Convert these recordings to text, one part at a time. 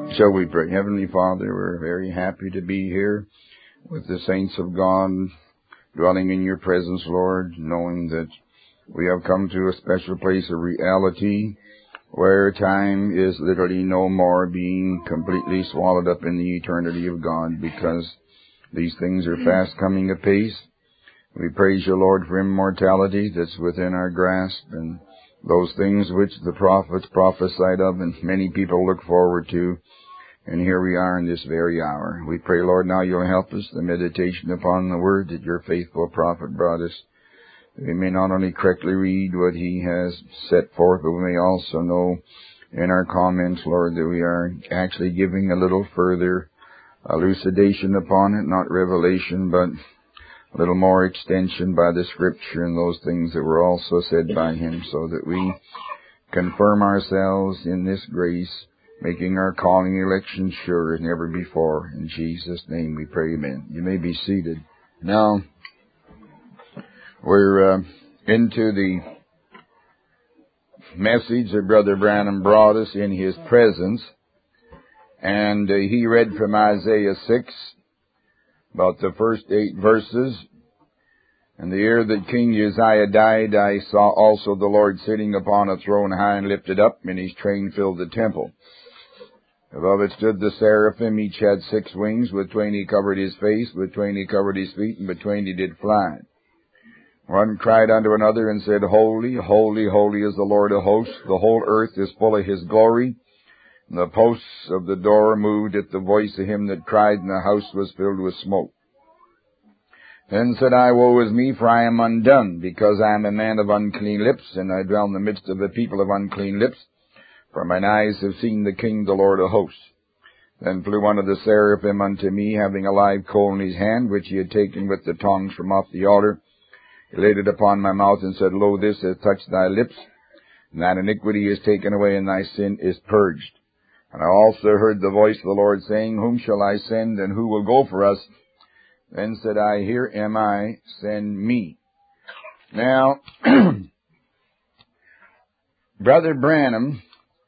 Shall we pray? Heavenly Father, we're very happy to be here with the saints of God, dwelling in your presence, Lord, knowing that we have come to a special place of reality where time is literally no more, being completely swallowed up in the eternity of God, because these things are fast coming apace. We praise you, Lord, for immortality that's within our grasp, and those things which the prophets prophesied of and many people look forward to. And here we are in this very hour. We pray, Lord, now you'll help us, the meditation upon the word that your faithful prophet brought us. We may not only correctly read what he has set forth, but we may also know in our comments, Lord, that we are actually giving a little further elucidation upon it, not revelation, but a little more extension by the Scripture and those things that were also said by him, so that we confirm ourselves in this grace, making our calling election sure as never before. In Jesus' name we pray, amen. You may be seated. Now, we're into the message that Brother Branham brought us in his presence, and he read from Isaiah 6, about the first 8 verses. And the year that King Uzziah died, I saw also the Lord sitting upon a throne high and lifted up, and his train filled the temple. Above it stood the seraphim, each had 6 wings, with 2 he covered his face, with 2 he covered his feet, and with 2 he did fly. One cried unto another and said, Holy, holy, holy is the Lord of hosts. The whole earth is full of his glory. And the posts of the door moved at the voice of him that cried, and the house was filled with smoke. Then said I, Woe is me, for I am undone, because I am a man of unclean lips, and I dwell in the midst of the people of unclean lips. For mine eyes have seen the King, the Lord of hosts. Then flew one of the seraphim unto me, having a live coal in his hand, which he had taken with the tongs from off the altar. He laid it upon my mouth, and said, Lo, this hath touched thy lips, and thine iniquity is taken away, and thy sin is purged. And I also heard the voice of the Lord saying, Whom shall I send, and who will go for us? Then said I, Here am I, send me. Now, Brother Branham,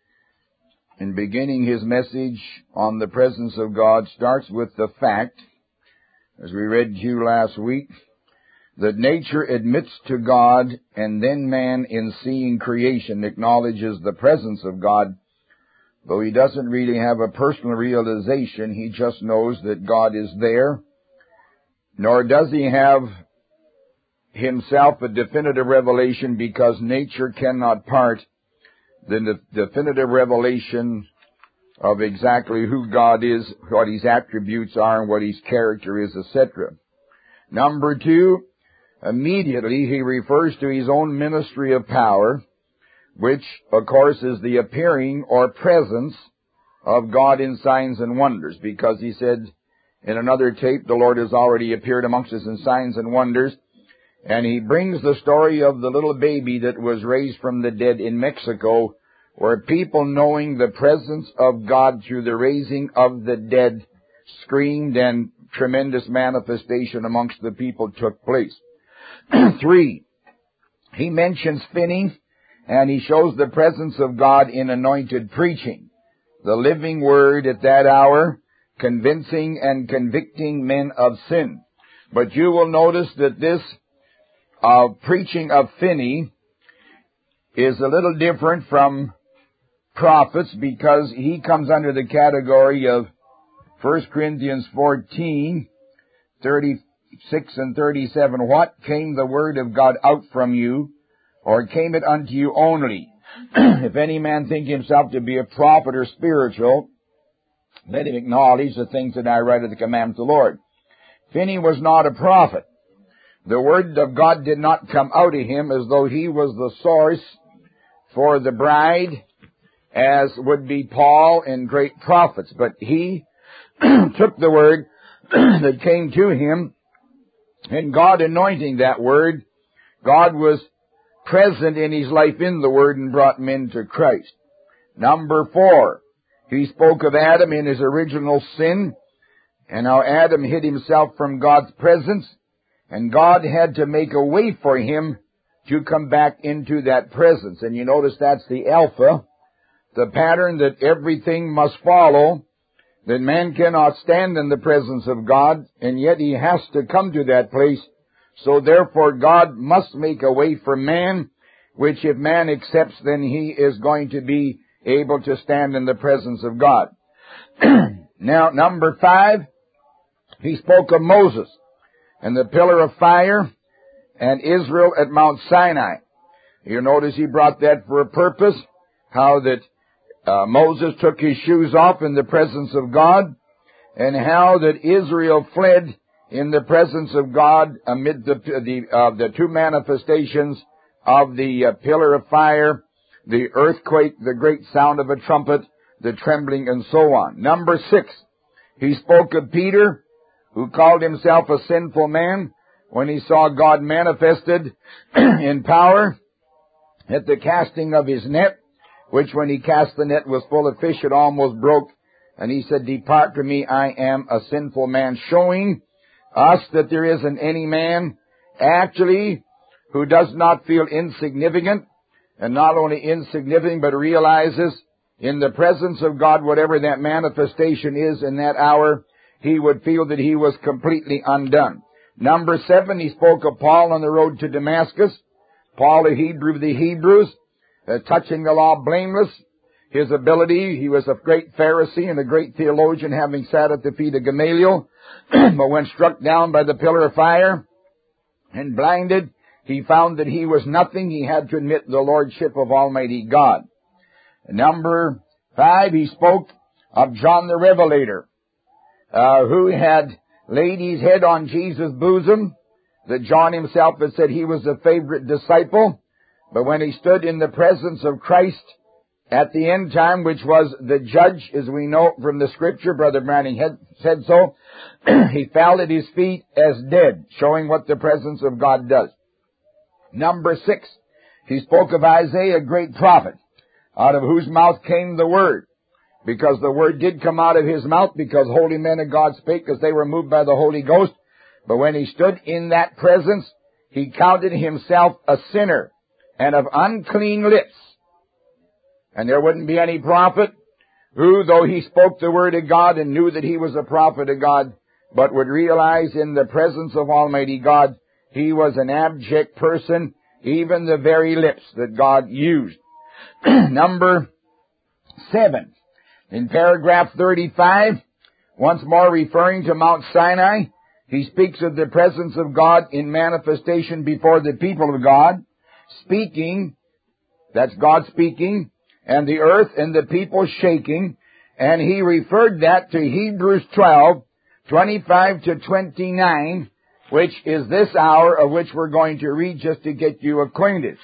in beginning his message on the presence of God, starts with the fact, as we read to you last week, that nature admits to God, and then man, in seeing creation, acknowledges the presence of God. Though he doesn't really have a personal realization, he just knows that God is there. Nor does he have himself a definitive revelation, because nature cannot part the definitive revelation of exactly who God is, what his attributes are, and what his character is, etc. Number 2, immediately he refers to his own ministry of power, which, of course, is the appearing or presence of God in signs and wonders, because he said in another tape, the Lord has already appeared amongst us in signs and wonders, and he brings the story of the little baby that was raised from the dead in Mexico, where people, knowing the presence of God through the raising of the dead, screamed, and tremendous manifestation amongst the people took place. 3, he mentions Finney, and he shows the presence of God in anointed preaching, the living word at that hour, convincing and convicting men of sin. But you will notice that this preaching of Finney is a little different from prophets, because he comes under the category of 1 Corinthians 14, 36 and 37. What came the word of God out from you, or came it unto you only? If any man think himself to be a prophet or spiritual, let him acknowledge the things that I write of the commandments of the Lord. Finney was not a prophet. The word of God did not come out of him as though he was the source for the bride, as would be Paul and great prophets. But he took the word that came to him, and God anointing that word, God was present in his life in the word and brought men to Christ. Number 4, he spoke of Adam in his original sin, and how Adam hid himself from God's presence, and God had to make a way for him to come back into that presence. And you notice that's the alpha, the pattern that everything must follow that man cannot stand in the presence of God, and yet he has to come to that place. So therefore God must make a way for man, which if man accepts, then he is going to be able to stand in the presence of God. Now, number 5, he spoke of Moses and the pillar of fire and Israel at Mount Sinai. You notice he brought that for a purpose, how that Moses took his shoes off in the presence of God, and how that Israel fled in the presence of God amid the two manifestations of the pillar of fire, the earthquake, the great sound of a trumpet, the trembling, and so on. Number 6, he spoke of Peter, who called himself a sinful man when he saw God manifested in power at the casting of his net, which when he cast the net was full of fish, it almost broke. And he said, "Depart from me, I am a sinful man," showing us that there isn't any man actually who does not feel insignificant, and not only insignificant, but realizes in the presence of God, whatever that manifestation is in that hour, he would feel that he was completely undone. Number 7, he spoke of Paul on the road to Damascus. Paul, a Hebrew of the Hebrews, touching the law blameless. His ability, he was a great Pharisee and a great theologian, having sat at the feet of Gamaliel. But when struck down by the pillar of fire and blinded, he found that he was nothing. He had to admit the lordship of Almighty God. Number 5, he spoke of John the Revelator, who had laid his head on Jesus' bosom, that John himself had said he was a favorite disciple. But when he stood in the presence of Christ at the end time, which was the judge, as we know from the Scripture, Brother Branning had said so, he fell at his feet as dead, showing what the presence of God does. Number 6, he spoke of Isaiah, a great prophet, out of whose mouth came the word, because the word did come out of his mouth, because holy men of God spake, because they were moved by the Holy Ghost. But when he stood in that presence, he counted himself a sinner and of unclean lips. And there wouldn't be any prophet who, though he spoke the word of God and knew that he was a prophet of God, but would realize in the presence of Almighty God, he was an abject person, even the very lips that God used. Number 7, in paragraph 35, once more referring to Mount Sinai, he speaks of the presence of God in manifestation before the people of God, speaking, that's God speaking, and the earth and the people shaking, and he referred that to Hebrews 12, 25 to 29, which is this hour of which we're going to read just to get you acquainted.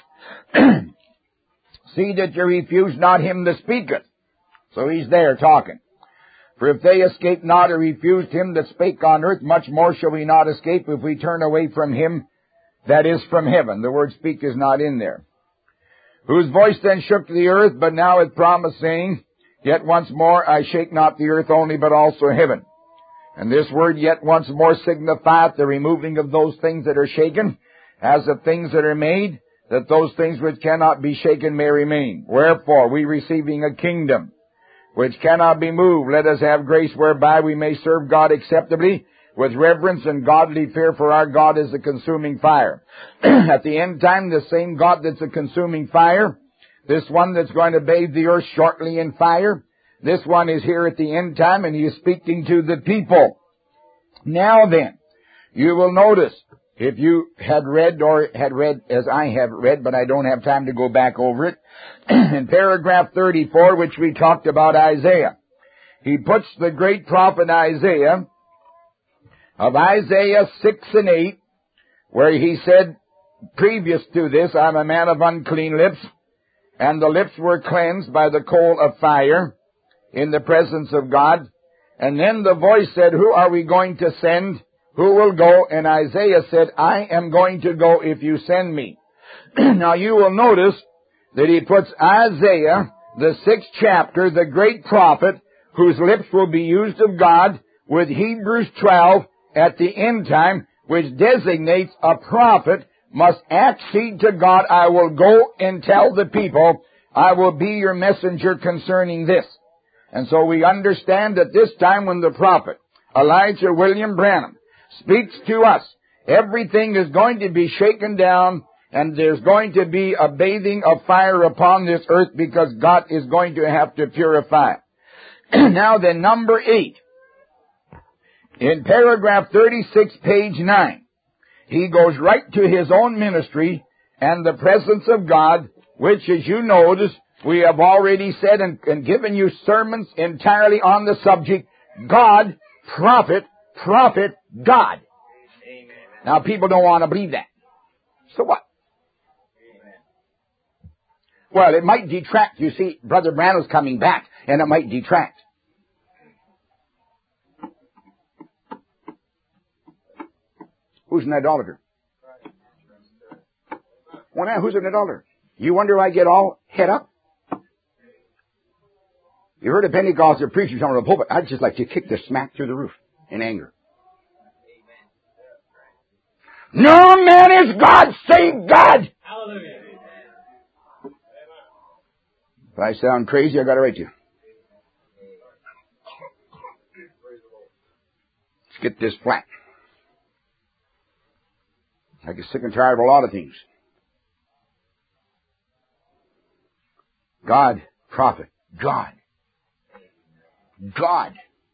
See that you refuse not him that speaketh. So he's there talking. For if they escaped not or refused him that spake on earth, much more shall we not escape if we turn away from him that is from heaven. The word speak is not in there. Whose voice then shook the earth, but now hath promised, saying, Yet once more I shake not the earth only, but also heaven. And this word yet once more signifieth the removing of those things that are shaken, as of things that are made, that those things which cannot be shaken may remain. Wherefore, we receiving a kingdom which cannot be moved, let us have grace whereby we may serve God acceptably, with reverence and godly fear, for our God is a consuming fire. At the end time, the same God that's a consuming fire, this one that's going to bathe the earth shortly in fire, this one is here at the end time, and he is speaking to the people. Now then, you will notice, if you had read as I have read, but I don't have time to go back over it, in paragraph 34, which we talked about Isaiah, he puts the great prophet Isaiah, of Isaiah 6 and 8, where he said, previous to this, I'm a man of unclean lips, and the lips were cleansed by the coal of fire in the presence of God. And then the voice said, who are we going to send? Who will go? And Isaiah said, I am going to go if you send me. Now you will notice that he puts Isaiah, the 6th chapter, the great prophet, whose lips will be used of God, with Hebrews 12 at the end time, which designates a prophet must accede to God. I will go and tell the people, I will be your messenger concerning this. And so we understand that this time when the prophet Elijah William Branham speaks to us, everything is going to be shaken down, and there's going to be a bathing of fire upon this earth because God is going to have to purify. Now then, number 8. In paragraph 36, page 9, he goes right to his own ministry and the presence of God, which, as you notice, we have already said and given you sermons entirely on the subject, God, prophet, prophet, God. Amen. Now, people don't want to believe that. So what? Amen. Well, it might detract. You see, Brother Branham's coming back, and it might detract. Who's an idolater? Well, now, who's an idolater? You wonder I get all head up? You heard a Pentecostal preacher on the pulpit, I'd just like to kick the smack through the roof in anger. No man is God, save God! Hallelujah. If I sound crazy, I got to write you. Let's get this flat. I get sick and tired of a lot of things. God, prophet, God. God.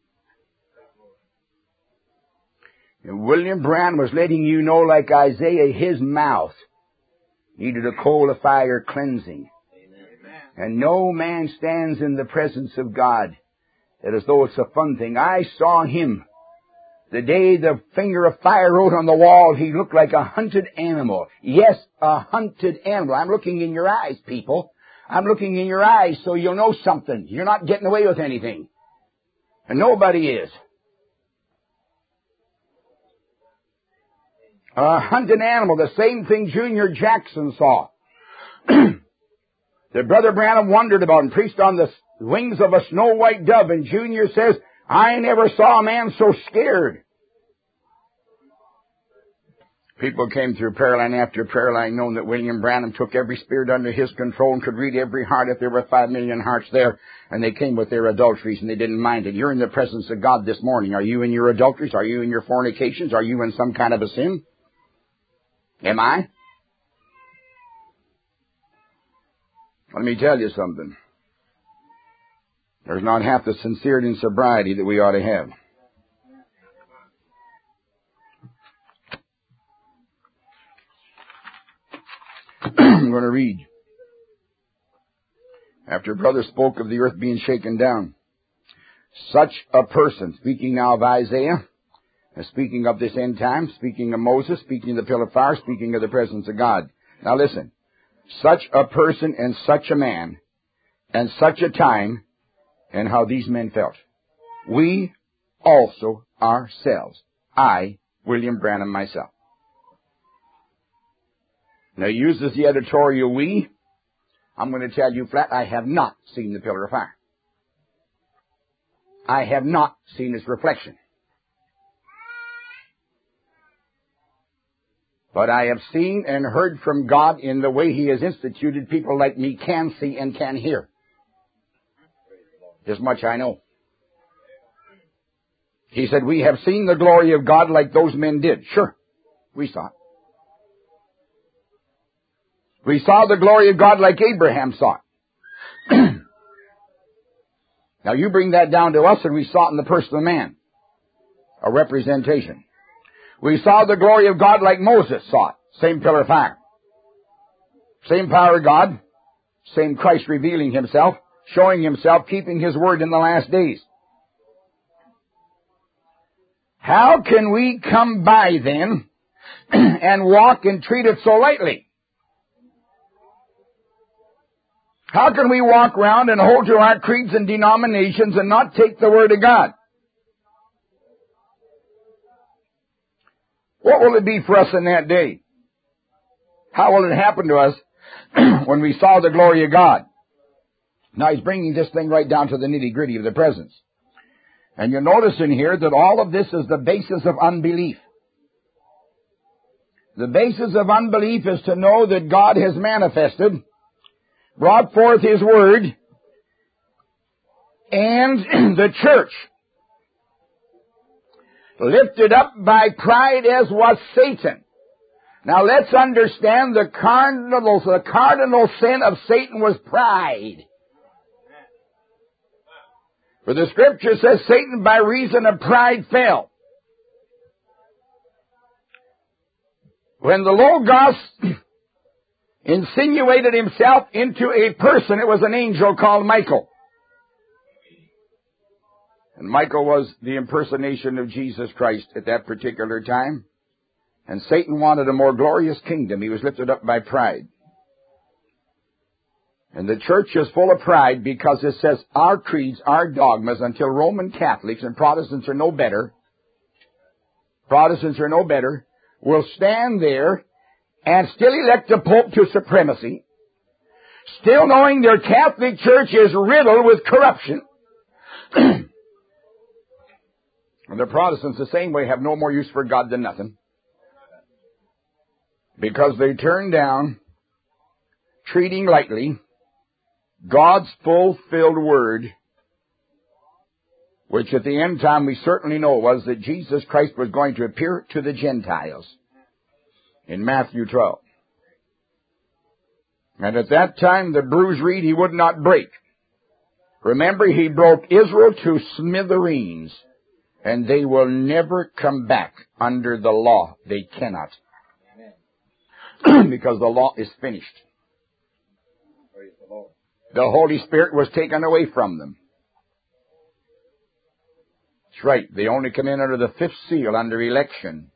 And William Branham was letting you know, like Isaiah, his mouth needed a coal of fire cleansing. Amen. And no man stands in the presence of God as though it's a fun thing. I saw him the day the finger of fire wrote on the wall. He looked like a hunted animal. Yes, a hunted animal. I'm looking in your eyes, people. I'm looking in your eyes so you'll know something. You're not getting away with anything. And nobody is. A hunted animal, the same thing Junior Jackson saw. That Brother Branham wondered about and preached on the wings of a snow white dove. And Junior says, I never saw a man so scared. People came through prayer line after prayer line knowing that William Branham took every spirit under his control and could read every heart if there were 5 million hearts there. And they came with their adulteries and they didn't mind it. You're in the presence of God this morning. Are you in your adulteries? Are you in your fornications? Are you in some kind of a sin? Am I? Let me tell you something. There's not half the sincerity and sobriety that we ought to have. I'm going to read. After brother spoke of the earth being shaken down, such a person, speaking now of Isaiah, speaking of this end time, speaking of Moses, speaking of the pillar of fire, speaking of the presence of God. Now listen, such a person and such a man and such a time, and how these men felt. We also ourselves, I, William Branham, myself. Now, he uses the editorial we. I'm going to tell you flat, I have not seen the pillar of fire. I have not seen its reflection. But I have seen and heard from God in the way He has instituted people like me can see and can hear. This much I know. He said, we have seen the glory of God like those men did. Sure, we saw it. We saw the glory of God like Abraham saw it. Now you bring that down to us and we saw it in the person of man. A representation. We saw the glory of God like Moses saw it. Same pillar of fire. Same power of God. Same Christ revealing Himself, showing Himself, keeping His word in the last days. How can we come by then and walk and treat it so lightly? How can we walk around and hold to our creeds and denominations and not take the Word of God? What will it be for us in that day? How will it happen to us when we saw the glory of God? Now he's bringing this thing right down to the nitty-gritty of the presence. And you'll notice in here that all of this is the basis of unbelief. The basis of unbelief is to know that God has manifested, brought forth His Word, and the church. Lifted up by pride as was Satan. Now let's understand the cardinal sin of Satan was pride. For the scripture says Satan by reason of pride fell. When the Logos insinuated himself into a person, it was an angel called Michael. And Michael was the impersonation of Jesus Christ at that particular time. And Satan wanted a more glorious kingdom. He was lifted up by pride. And the church is full of pride because it says our creeds, our dogmas, until Roman Catholics and Protestants are no better, will stand there and still elect a pope to supremacy, still knowing their Catholic Church is riddled with corruption. And the Protestants, the same way, have no more use for God than nothing. Because they turn down, treating lightly, God's fulfilled word, which at the end time we certainly know was that Jesus Christ was going to appear to the Gentiles in Matthew 12. And at that time, the bruised reed he would not break. Remember, he broke Israel to smithereens. And they will never come back under the law. They cannot. Because the law is finished. The Holy Spirit was taken away from them. That's right. They only come in under the fifth seal, under election.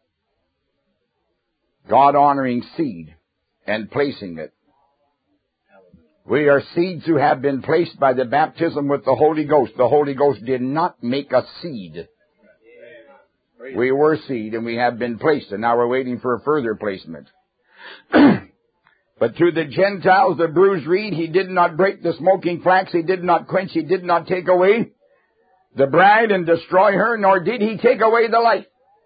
God honoring seed and placing it. We are seeds who have been placed by the baptism with the Holy Ghost. The Holy Ghost did not make us seed. We were seed and we have been placed, and now we're waiting for a further placement. But to the Gentiles, the bruised reed, he did not break the smoking flax, he did not quench, he did not take away the bride and destroy her, nor did he take away the life.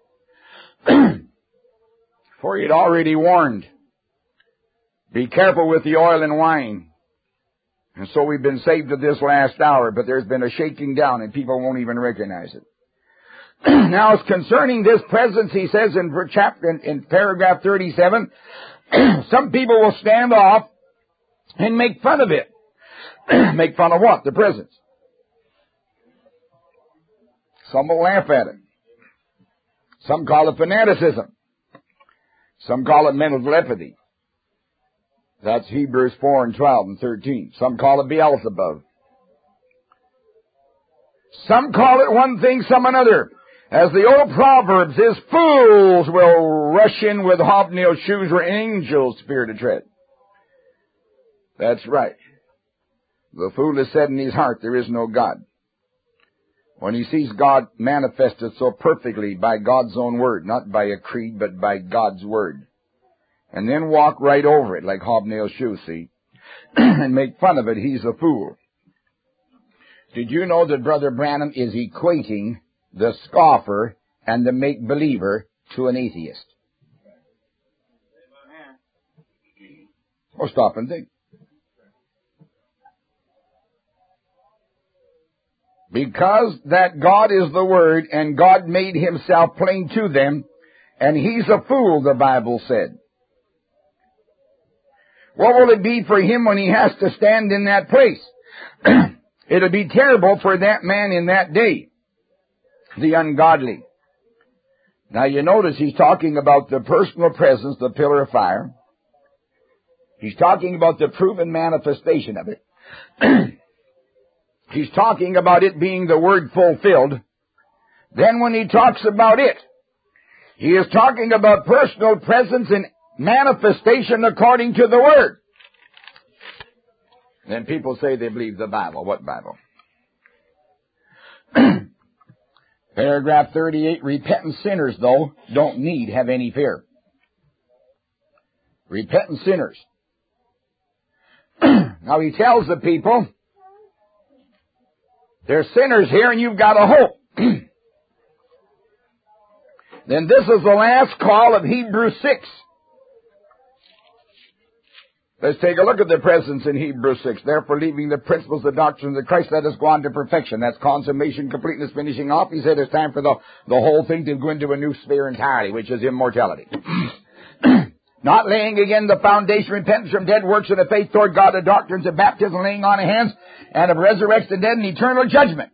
For he had already warned, be careful with the oil and wine. And so we've been saved to this last hour, but there's been a shaking down and people won't even recognize it. Now, concerning this presence, he says in paragraph 37, some people will stand off and make fun of it. Make fun of what? The presence. Some will laugh at it. Some call it fanaticism. Some call it mental telepathy. That's Hebrews 4 and 12 and 13. Some call it Beelzebub. Some call it one thing, some another. As the old Proverbs is, fools will rush in with hobnail shoes where angels fear to tread. That's right. The fool has said in his heart, there is no God. When he sees God manifested so perfectly by God's own word, not by a creed, but by God's word. And then walk right over it like hobnail shoes, see? And make fun of it, he's a fool. Did you know that Brother Branham is equating the scoffer and the make-believer to an atheist? Oh, stop and think. Because that God is the Word and God made himself plain to them, and he's a fool, the Bible said. What will it be for him when he has to stand in that place? It'll be terrible for that man in that day. The ungodly. Now you notice he's talking about the personal presence, the pillar of fire. He's talking about the proven manifestation of it. He's talking about it being the word fulfilled. Then when he talks about it, he is talking about personal presence and manifestation according to the word. Then people say they believe the Bible. What Bible? Paragraph 38, repentant sinners, though, don't need have any fear. Repentant sinners. Now he tells the people, there's sinners here and you've got a hope. Then this is the last call of Hebrews 6. Let's take a look at the presence in Hebrews 6. Therefore, leaving the principles, the doctrine of Christ, let us go on to perfection. That's consummation, completeness, finishing off. He said it's time for the whole thing to go into a new sphere entirely, which is immortality. Not laying again the foundation, repentance from dead works and the faith toward God, the doctrines of baptism, laying on of hands, and of resurrection of dead and eternal judgment.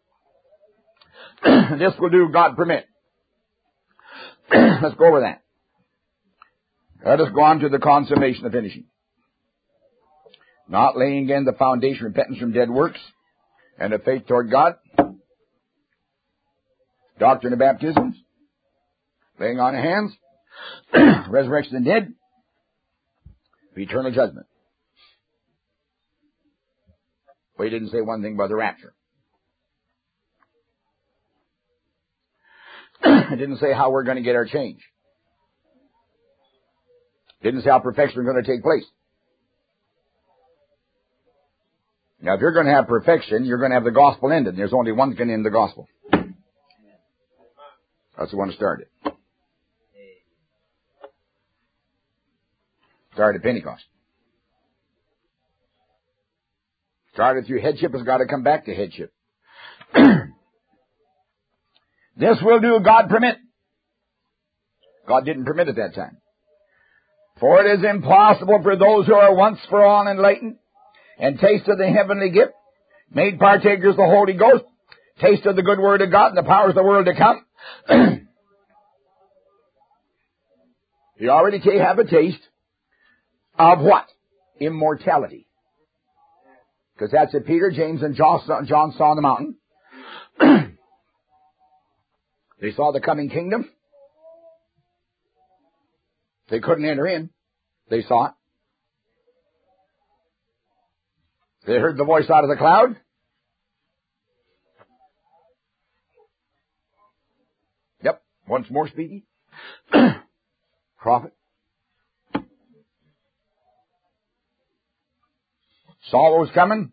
This will do, God permit. Let's go over that. Let us go on to the consummation of finishing. Not laying again the foundation, repentance from dead works, and of faith toward God, doctrine of baptisms, laying on of hands, resurrection of the dead, eternal judgment. Well, he didn't say one thing about the rapture. It didn't say how we're going to get our change. It didn't say how perfection is going to take place. Now, if you're going to have perfection, you're going to have the gospel ended. There's only one can end the gospel. That's the one that started. Started at Pentecost. Started through headship, has got to come back to headship. This will do, God permit. God didn't permit at that time. For it is impossible for those who are once for all enlightened and tasted the heavenly gift, made partakers of the Holy Ghost, tasted the good word of God and the powers of the world to come. You already have a taste of what? Immortality. Because that's what Peter, James, and John saw on the mountain. They saw the coming kingdom. They couldn't enter in. They saw it. They heard the voice out of the cloud. Yep, once more speaking. Prophet. Saw what was coming.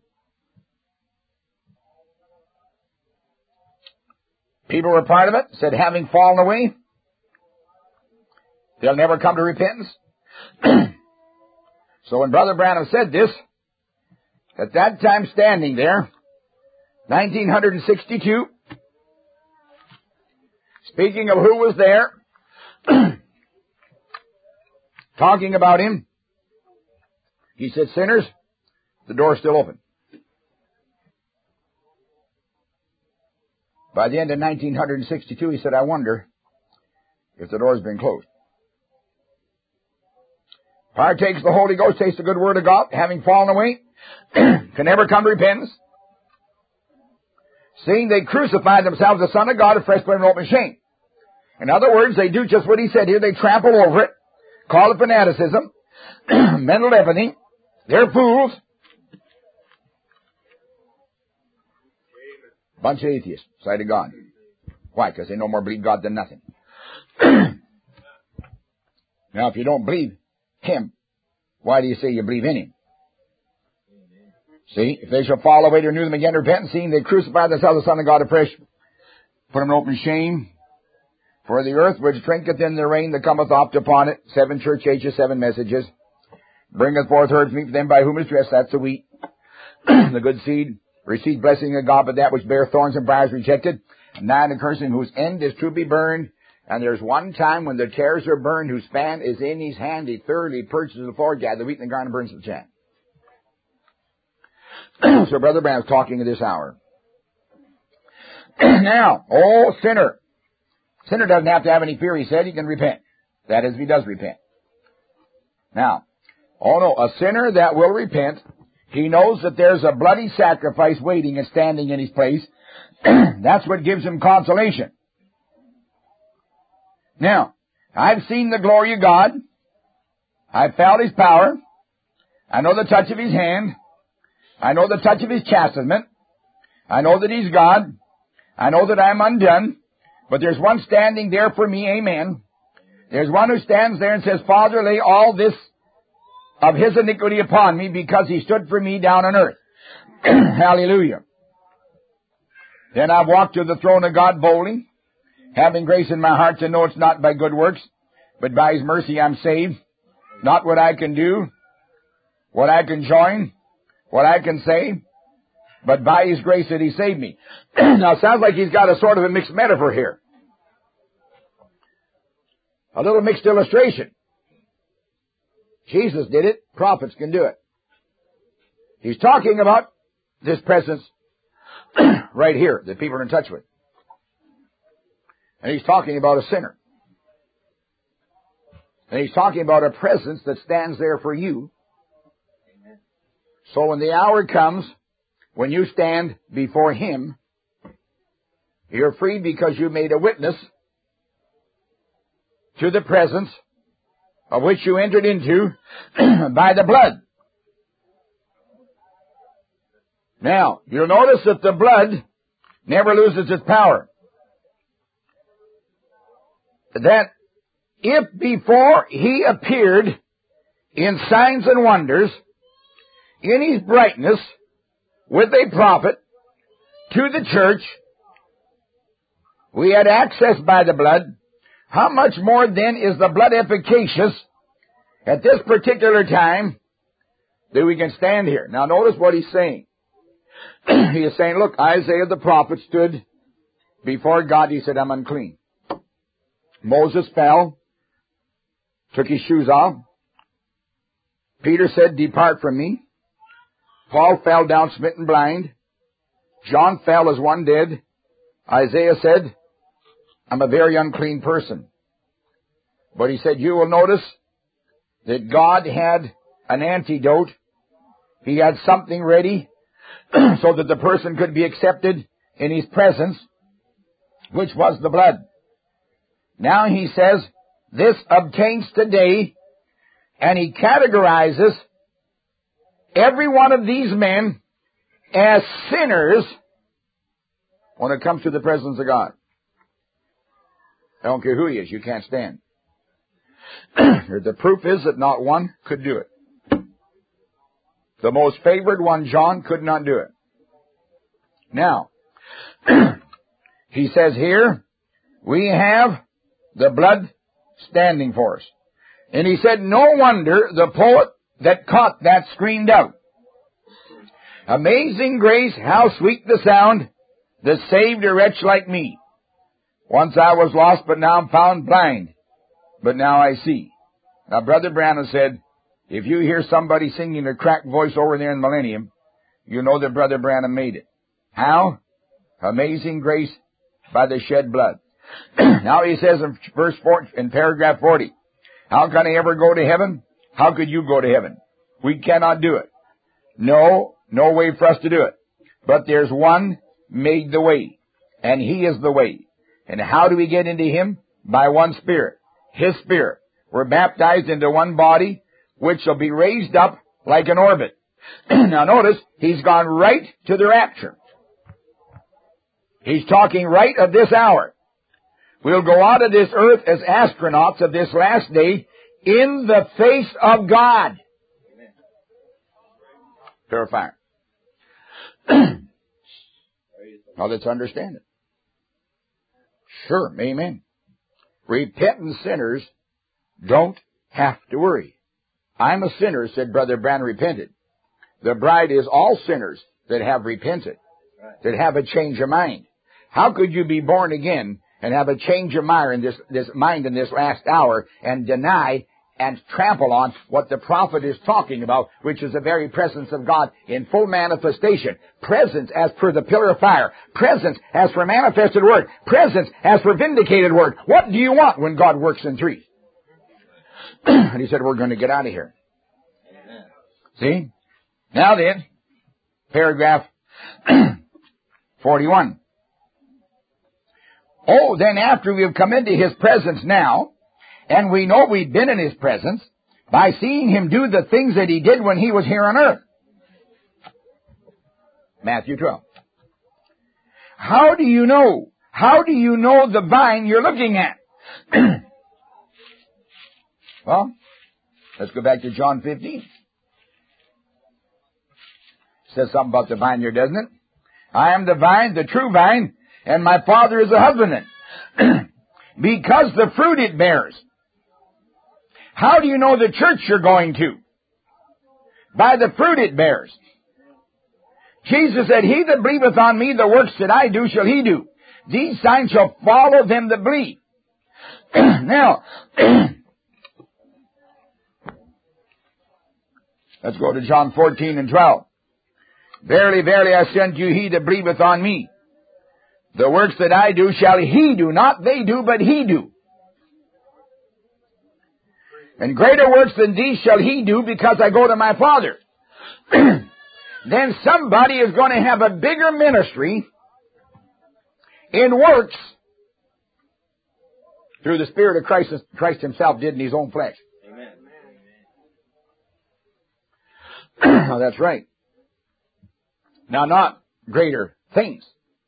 People were part of it. Said, having fallen away, they'll never come to repentance. So when Brother Branham said this, at that time standing there, 1962, speaking of who was there, talking about him, he said, sinners, the door's still open. By the end of 1962, he said, I wonder if the door's been closed. Partakes the Holy Ghost, taste the good word of God, having fallen away, can never come to repentance. Seeing they crucified themselves the Son of God, afresh by an open shame. In other words, they do just what he said here. They trample over it, call it fanaticism, mental everything. They're fools. Bunch of atheists, sight of God. Why? Because they no more believe God than nothing. Now, if you don't believe Him, why do you say you believe in Him? See, if they shall fall away to renew them again to repentance, seeing they crucify themselves the Son of God afresh, put them in open shame. For the earth which drinketh in the rain that cometh oft upon it, 7 church ages, 7 messages, bringeth forth herbs meet for them by whom is dressed, that's the wheat, the good seed, receive blessing of God, but that which bear thorns and briars rejected, and nigh unto cursing, whose end is to be burned. And there's one time when the tares are burned, whose fan is in his hand, he thoroughly purges the floor, gather the wheat in the garden, and burns the chaff. So Brother Branham's talking at this hour. Now, sinner. Sinner doesn't have to have any fear, he said. He can repent. That is, if he does repent. Now, a sinner that will repent, he knows that there's a bloody sacrifice waiting and standing in his place. That's what gives him consolation. Now, I've seen the glory of God. I've felt His power. I know the touch of His hand. I know the touch of His chastisement. I know that He's God. I know that I'm undone. But there's one standing there for me, amen. There's one who stands there and says, Father, lay all this of His iniquity upon me because He stood for me down on earth. Hallelujah. Then I've walked to the throne of God boldly, having grace in my heart to know it's not by good works, but by His mercy I'm saved. Not what I can do, what I can join, what I can say, but by His grace did He save me. Now it sounds like he's got a sort of a mixed metaphor here. A little mixed illustration. Jesus did it. Prophets can do it. He's talking about this presence right here that people are in touch with. And He's talking about a sinner. And He's talking about a presence that stands there for you. So when the hour comes, when you stand before Him, you're free because you made a witness to the presence of which you entered into by the blood. Now, you'll notice that the blood never loses its power. That if before He appeared in signs and wonders, in His brightness, with a prophet, to the church, we had access by the blood, how much more then is the blood efficacious at this particular time that we can stand here? Now notice what he's saying. He is saying, look, Isaiah the prophet stood before God. He said, I'm unclean. Moses fell, took his shoes off. Peter said, depart from me. Paul fell down smitten blind. John fell as one dead. Isaiah said, I'm a very unclean person. But he said, you will notice that God had an antidote. He had something ready so that the person could be accepted in His presence, which was the blood. Now he says, this obtains today, and he categorizes every one of these men as sinners when it comes to the presence of God. I don't care who he is, you can't stand. The proof is that not one could do it. The most favored one, John, could not do it. Now, he says here, we have the blood standing for us. And he said, no wonder the poet that caught that screamed out, amazing grace, how sweet the sound that saved a wretch like me. Once I was lost, but now I'm found, blind, but now I see. Now, Brother Branham said, if you hear somebody singing a cracked voice over there in Millennium, you know that Brother Branham made it. How? Amazing grace by the shed blood. Now he says in paragraph 40, how can I ever go to heaven? How could you go to heaven? We cannot do it. No way for us to do it. But there's one made the way, and He is the way. And how do we get into Him? By one Spirit, His Spirit. We're baptized into one body, which shall be raised up like an orbit. Now notice, he's gone right to the rapture. He's talking right of this hour. We'll go out of this earth as astronauts of this last day in the face of God. Purifier. Now let's understand it. Sure, amen. Repentant sinners don't have to worry. I'm a sinner, said Brother Branham, repented. The bride is all sinners that have repented, that have a change of mind. How could you be born again and have a change of mind in this last hour and deny and trample on what the prophet is talking about, which is the very presence of God in full manifestation? Presence as per the pillar of fire. Presence as for manifested word. Presence as for vindicated word. What do you want when God works in threes? And he said, we're going to get out of here. See? Now then, paragraph 41. Oh, then after we have come into His presence now, and we know we've been in His presence, by seeing Him do the things that He did when He was here on earth. Matthew 12. How do you know? How do you know the vine you're looking at? Well, let's go back to John 15. It says something about the vineyard, doesn't it? I am the vine, the true vine, and my Father is the husbandman. Because the fruit it bears. How do you know the church you're going to? By the fruit it bears. Jesus said, he that believeth on me, the works that I do shall he do. These signs shall follow them that believe. Now, let's go to John 14 and 12. Verily, verily, I say unto you, he that believeth on me, the works that I do shall he do. Not they do, but he do. And greater works than these shall he do, because I go to my Father. Then somebody is going to have a bigger ministry in works through the Spirit of Christ as Christ himself did in his own flesh. Amen. Oh, that's right. Now, not greater things,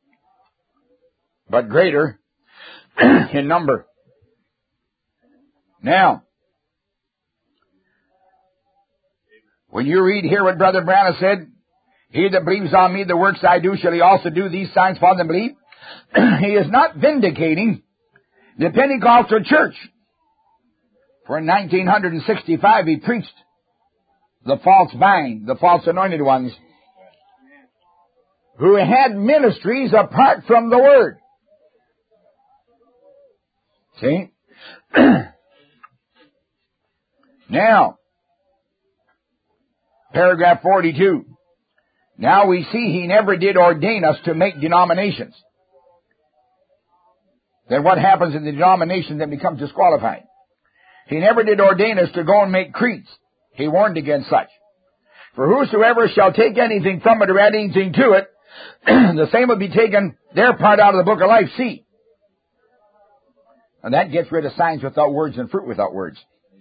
but greater in number. Now, when you read here what Brother Branham said, he that believes on me, the works I do, shall he also do. These signs follow them believe. He is not vindicating the Pentecostal church. For in 1965 he preached the false vine, the false anointed ones, who had ministries apart from the Word. See? Now, paragraph 42. Now we see he never did ordain us to make denominations. Then what happens in the denomination that becomes disqualified? He never did ordain us to go and make creeds. He warned against such. For whosoever shall take anything from it or add anything to it, the same will be taken their part out of the book of life. See? And that gets rid of signs without words and fruit without words.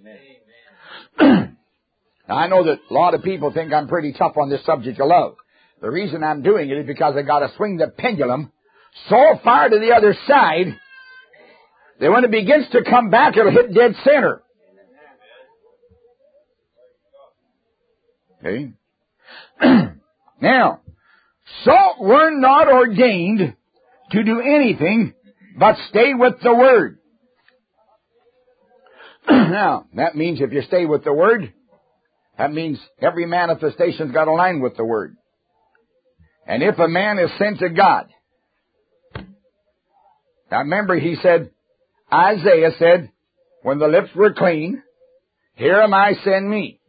Amen. Now, I know that a lot of people think I'm pretty tough on this subject of love. The reason I'm doing it is because I got to swing the pendulum so far to the other side that when it begins to come back, it'll hit dead center. Okay? Now, so we're not ordained to do anything but stay with the Word. Now, that means if you stay with the Word, that means every manifestation's got to align with the Word. And if a man is sent to God, now remember he said, Isaiah said, when the lips were clean, here am I, send me.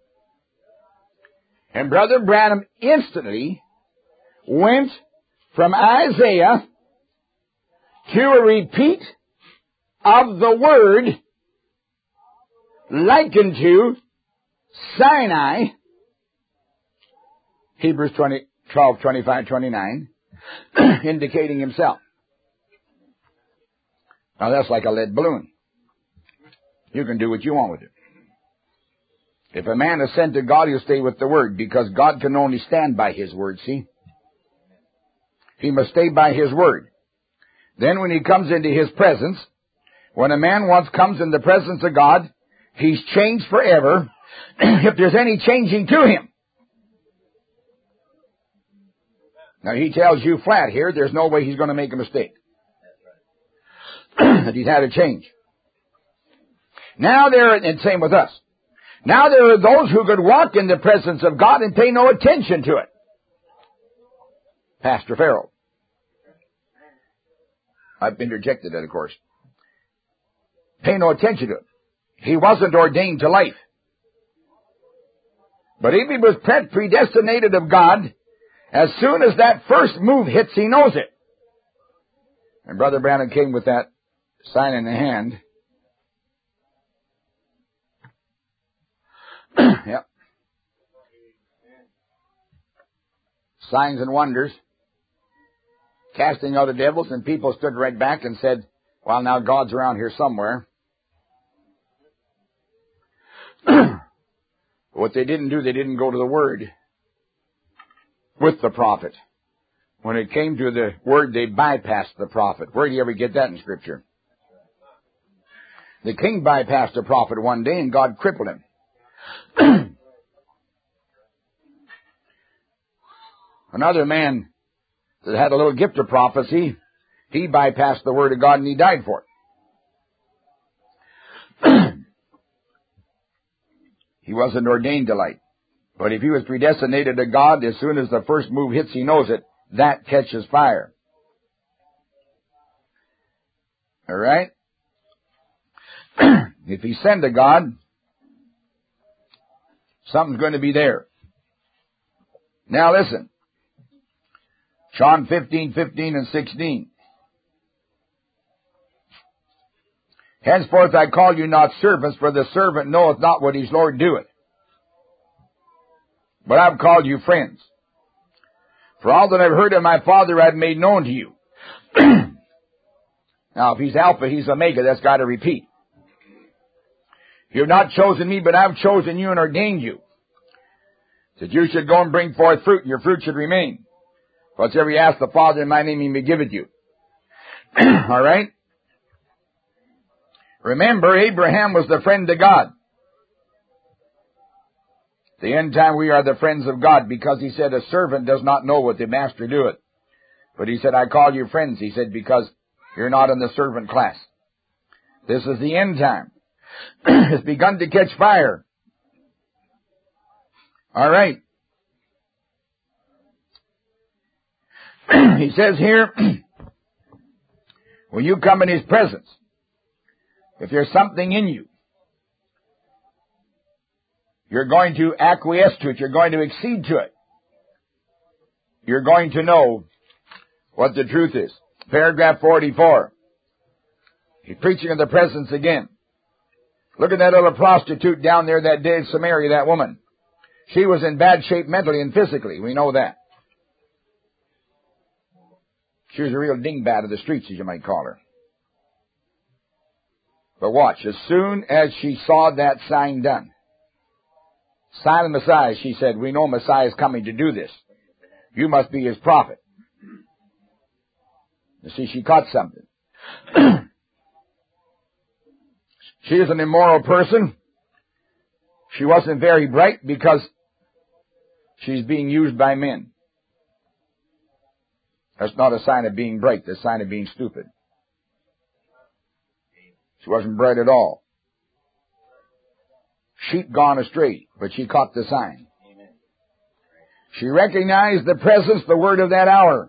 And Brother Branham instantly went from Isaiah to a repeat of the word likened to Sinai, Hebrews 12, 25, 29, indicating himself. Now that's like a lead balloon. You can do what you want with it. If a man is sent to God, he'll stay with the Word, because God can only stand by His Word, see? He must stay by His Word. Then when he comes into His presence, when a man once comes in the presence of God, he's changed forever, if there's any changing to him. Now he tells you flat here, there's no way he's going to make a mistake. That he's had a change. Now and same with us. Now there are those who could walk in the presence of God and pay no attention to it. Pastor Farrell. I've interjected that, of course. Pay no attention to it. He wasn't ordained to life. But if he was predestinated of God, as soon as that first move hits, he knows it. And Brother Branham came with that sign in the hand. Yep. Signs and wonders. Casting out of devils, and people stood right back and said, well, now God's around here somewhere. What they didn't do, they didn't go to the Word with the prophet. When it came to the Word, they bypassed the prophet. Where do you ever get that in Scripture? The king bypassed the prophet one day, and God crippled him. Another man that had a little gift of prophecy, he bypassed the Word of God and he died for it. He wasn't ordained to light. But if he was predestinated to God, as soon as the first move hits, he knows it. That catches fire. All right? If he's sent to God, something's going to be there. Now listen. John 15:15 and 16. Henceforth I call you not servants, for the servant knoweth not what his Lord doeth. But I've called you friends. For all that I've heard of my Father I've made known to you. Now, if he's Alpha, he's Omega. That's got to repeat. You have not chosen me, but I've chosen you and ordained you, that you should go and bring forth fruit, and your fruit should remain. Whatsoever you ask the Father in my name, he may give it you. All right? Remember, Abraham was the friend to God. The end time we are the friends of God, because he said a servant does not know what the master doeth. But he said, I call you friends, he said, because you're not in the servant class. This is the end time. It's begun to catch fire. All right. He says here, when you come in his presence, if there's something in you, you're going to acquiesce to it. You're going to accede to it. You're going to know what the truth is. Paragraph 44. He's preaching in the presence again. Look at that little prostitute down there that day in Samaria, that woman. She was in bad shape mentally and physically. We know that. She was a real dingbat of the streets, as you might call her. But watch, as soon as she saw that sign done, sign of Messiah, she said, we know Messiah is coming to do this. You must be his prophet. You see, she caught something. She is an immoral person. She wasn't very bright because she's being used by men. That's not a sign of being bright. That's a sign of being stupid. She wasn't bright at all. Sheep gone astray, but she caught the sign. She recognized the presence, the word of that hour.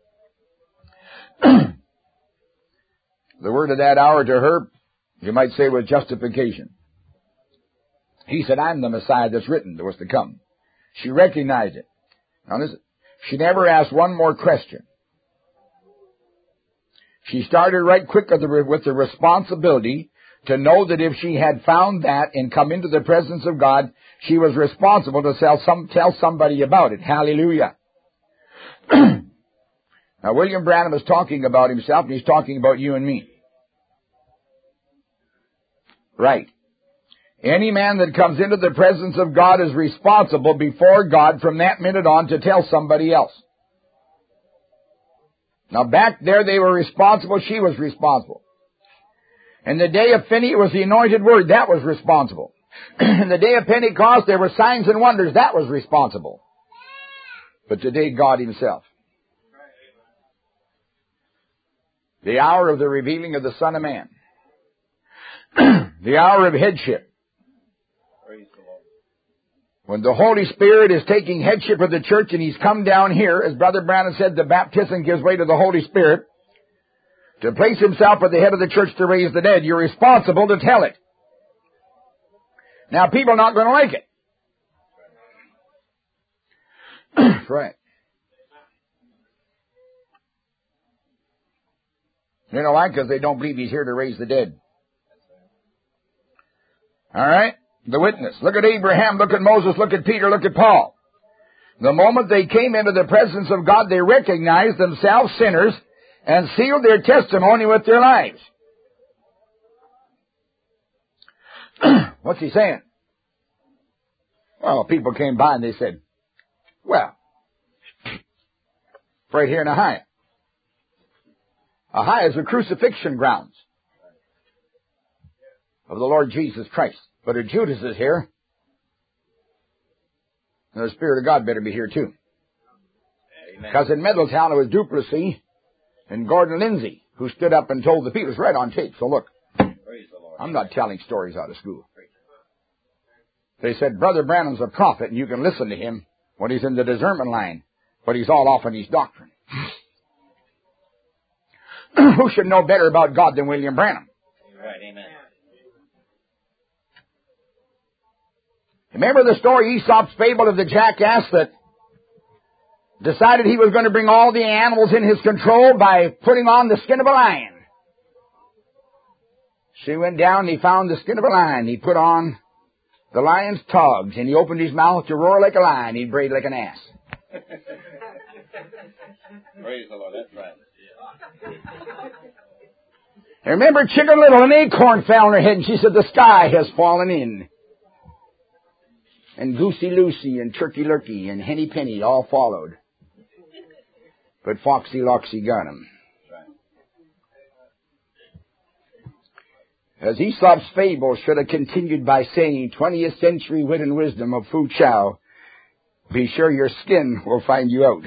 The word of that hour to her, you might say, was justification. He said, I'm the Messiah that's written that was to come. She recognized it. Now listen, she never asked one more question. She started right quick with the responsibility to know that if she had found that and come into the presence of God, she was responsible to tell somebody about it. Hallelujah. Now, William Branham is talking about himself, and he's talking about you and me. Right. Any man that comes into the presence of God is responsible before God from that minute on to tell somebody else. Now, back there they were responsible. She was responsible. In the day of Finney, it was the anointed word. That was responsible. In the day of Pentecost, there were signs and wonders. That was responsible. But today, God himself. The hour of the revealing of the Son of Man. The hour of headship. When the Holy Spirit is taking headship of the church and he's come down here, as Brother Branham said, the baptism gives way to the Holy Spirit, to place himself at the head of the church to raise the dead, you're responsible to tell it. Now, people are not going to like it. That's right. You know why? Because they don't believe he's here to raise the dead. All right? The witness. Look at Abraham, look at Moses, look at Peter, look at Paul. The moment they came into the presence of God, they recognized themselves sinners and sealed their testimony with their lives. What's he saying? Well, people came by and they said, well, right here in Ahia. Ahia is the crucifixion grounds of the Lord Jesus Christ. But if Judas is here, and the Spirit of God better be here too. Amen. Because in Middletown it was Duplessis and Gordon Lindsay who stood up and told the people. It's right on tape, so look. I'm not telling stories out of school. They said, Brother Branham's a prophet, and you can listen to him when he's in the discernment line, but he's all off in his doctrine. Who should know better about God than William Branham? Right, amen. Remember the story, Aesop's fable of the jackass that decided he was going to bring all the animals in his control by putting on the skin of a lion. So he went down and he found the skin of a lion. He put on the lion's togs and he opened his mouth to roar like a lion. He brayed like an ass. Praise the Lord, that's right. I remember Chicken Little, an acorn fell on her head and she said, the sky has fallen in. And Goosey Lucy and Turkey Lurkey and Henny Penny all followed. But Foxy Loxy got him. As Aesop's fable should have continued by saying, 20th century wit and wisdom of Fu Chao, be sure your skin will find you out.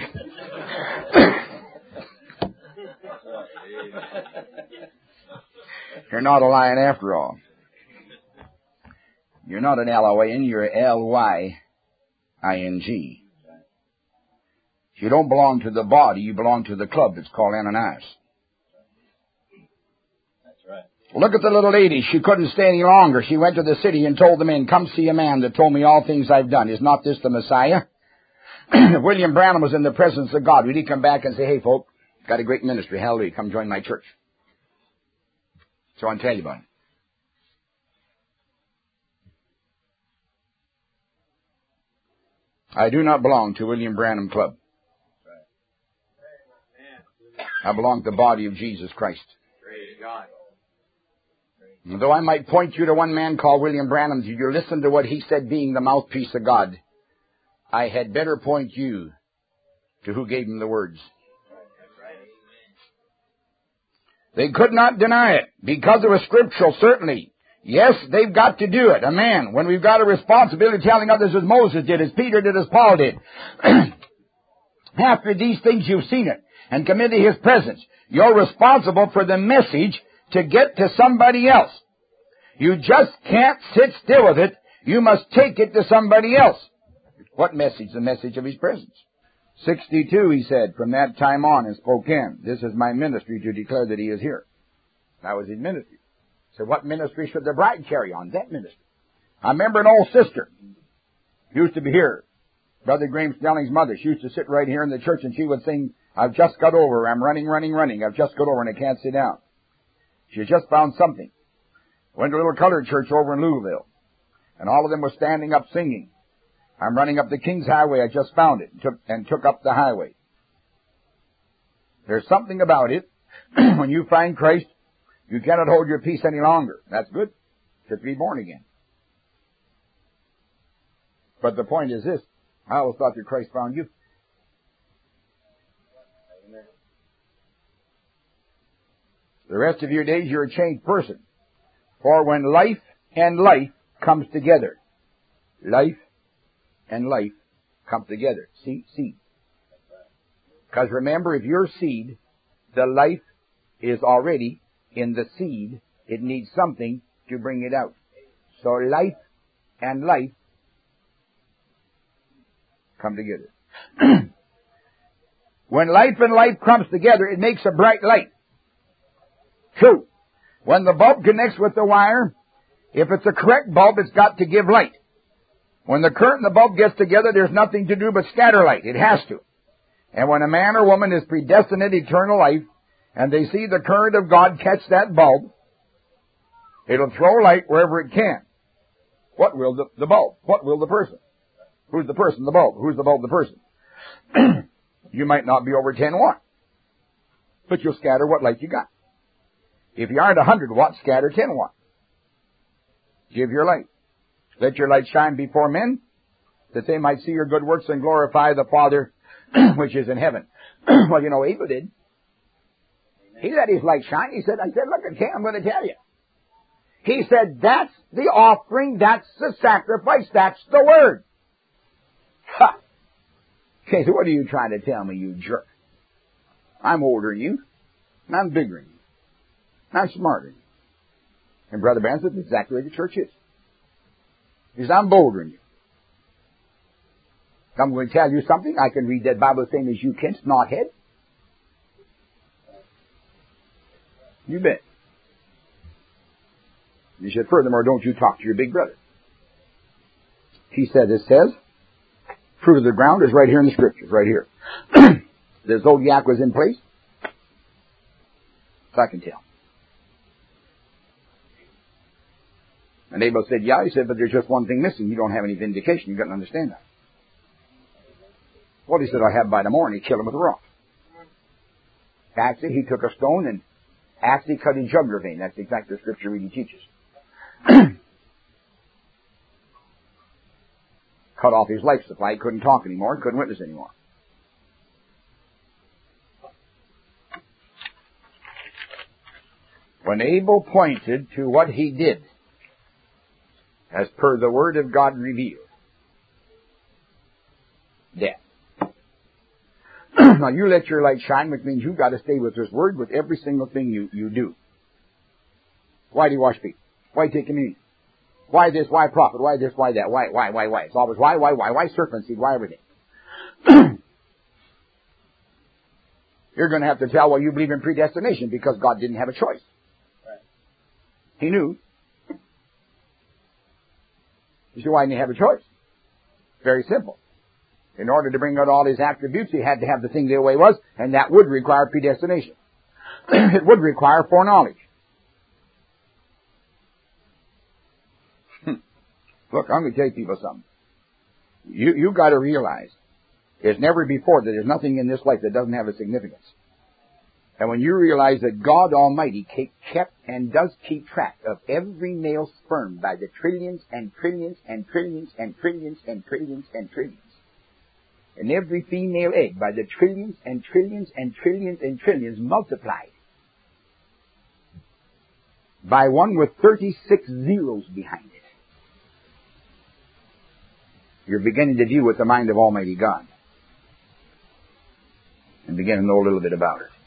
You're not a lion after all. You're not an L-O-N, you're L-Y-I-N-G. You don't belong to the body, you belong to the club. It's called Ananias. That's right. Look at the little lady. She couldn't stay any longer. She went to the city and told the men, come see a man that told me all things I've done. Is not this the Messiah? If William Branham was in the presence of God, would he come back and say, hey, folk, got a great ministry. Hallelujah. Come join my church. So I'll tell you about it. I do not belong to William Branham Club. I belong to the body of Jesus Christ. Praise God. And though I might point you to one man called William Branham, if you listen to what he said being the mouthpiece of God, I had better point you to who gave him the words. They could not deny it because it was scriptural, certainly. Yes, they've got to do it. A man, when we've got a responsibility telling others as Moses did, as Peter did, as Paul did. After these things you've seen it and come into his presence. You're responsible for the message to get to somebody else. You just can't sit still with it. You must take it to somebody else. What message? The message of his presence. 62, he said, from that time on in Spokane, this is my ministry to declare that he is here. That was his ministry. So what ministry should the bride carry on? That ministry. I remember an old sister used to be here. Brother Graham Snelling's mother. She used to sit right here in the church and she would sing, I've just got over. I'm running. I've just got over and I can't sit down. She had just found something. Went to a little colored church over in Louisville. And all of them were standing up singing. I'm running up the King's Highway. I just found it and took up the highway. There's something about it. When you find Christ, you cannot hold your peace any longer. That's good. Just be born again. But the point is this. I always thought that Christ found you. The rest of your days, you're a changed person. For when life and life comes together, life and life come together. See, seed. Because remember, if you're seed, the life is already in the seed. It needs something to bring it out. So life and life come together. When life and life comes together, it makes a bright light. True. When the bulb connects with the wire, if it's a correct bulb, it's got to give light. When the current and the bulb gets together, there's nothing to do but scatter light. It has to. And when a man or woman is predestined to eternal life, and they see the current of God catch that bulb, it'll throw light wherever it can. What will the bulb? What will the person? Who's the person? The bulb. Who's the bulb? The person. You might not be over 10 watts, but you'll scatter what light you got. If you aren't 100 watts, scatter 10 watts. Give your light. Let your light shine before men, that they might see your good works and glorify the Father which is in heaven. Well, you know, Abel did. He let his light shine. I said, look at him, I'm going to tell you. He said, that's the offering, that's the sacrifice, that's the word. Ha! Okay, so what are you trying to tell me, you jerk? I'm older than you, and I'm bigger than you. I'm smarter than you. And Brother Branham said, that's exactly what the church is. He says, I'm bolder than you. I'm going to tell you something. I can read that Bible the same as you can, snothead. You bet. He said, furthermore, don't you talk to your big brother. He said, it says, fruit of the ground is right here in the Scriptures, right here. The zodiac was in place. So I can tell. And Abel said, yeah. He said, but there's just one thing missing. You don't have any vindication. You've got to understand that. Well, he said, I have by tomorrow, and he killed him with a rock. Actually, he took a stone and actually cut his jugular vein. That's exactly the Scripture reading teaches. Cut off his life supply. He couldn't talk anymore. Couldn't witness anymore. When Abel pointed to what he did, as per the Word of God revealed, death. Now you let your light shine, which means you've got to stay with this Word with every single thing you do. Why do you wash feet? Why take communion? Why this? Why prophet? Why this? Why that? Why? It's always why? Why serpent seed? Why everything? You're going to have to tell, well, you believe in predestination because God didn't have a choice. Right. He knew. You see why he didn't have a choice? Very simple. In order to bring out all his attributes, he had to have the thing the way it was, and that would require predestination. It would require foreknowledge. Look, I'm going to tell you people something. You've got to realize there's never before that there's nothing in this life that doesn't have a significance. And when you realize that God Almighty kept and does keep track of every male sperm by the trillions and trillions and trillions and trillions and trillions and trillions, and every female egg by the trillions and trillions and trillions and trillions multiplied by one with 36 zeros behind it, you're beginning to deal with the mind of Almighty God and begin to know a little bit about it.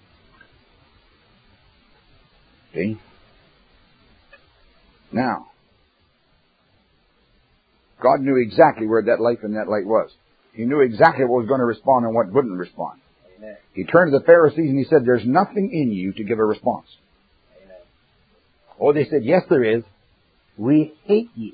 See? Now, God knew exactly where that life and that light was. He knew exactly what was going to respond and what wouldn't respond. Amen. He turned to the Pharisees and he said, there's nothing in you to give a response. Amen. Oh, they said, yes, there is. We hate you.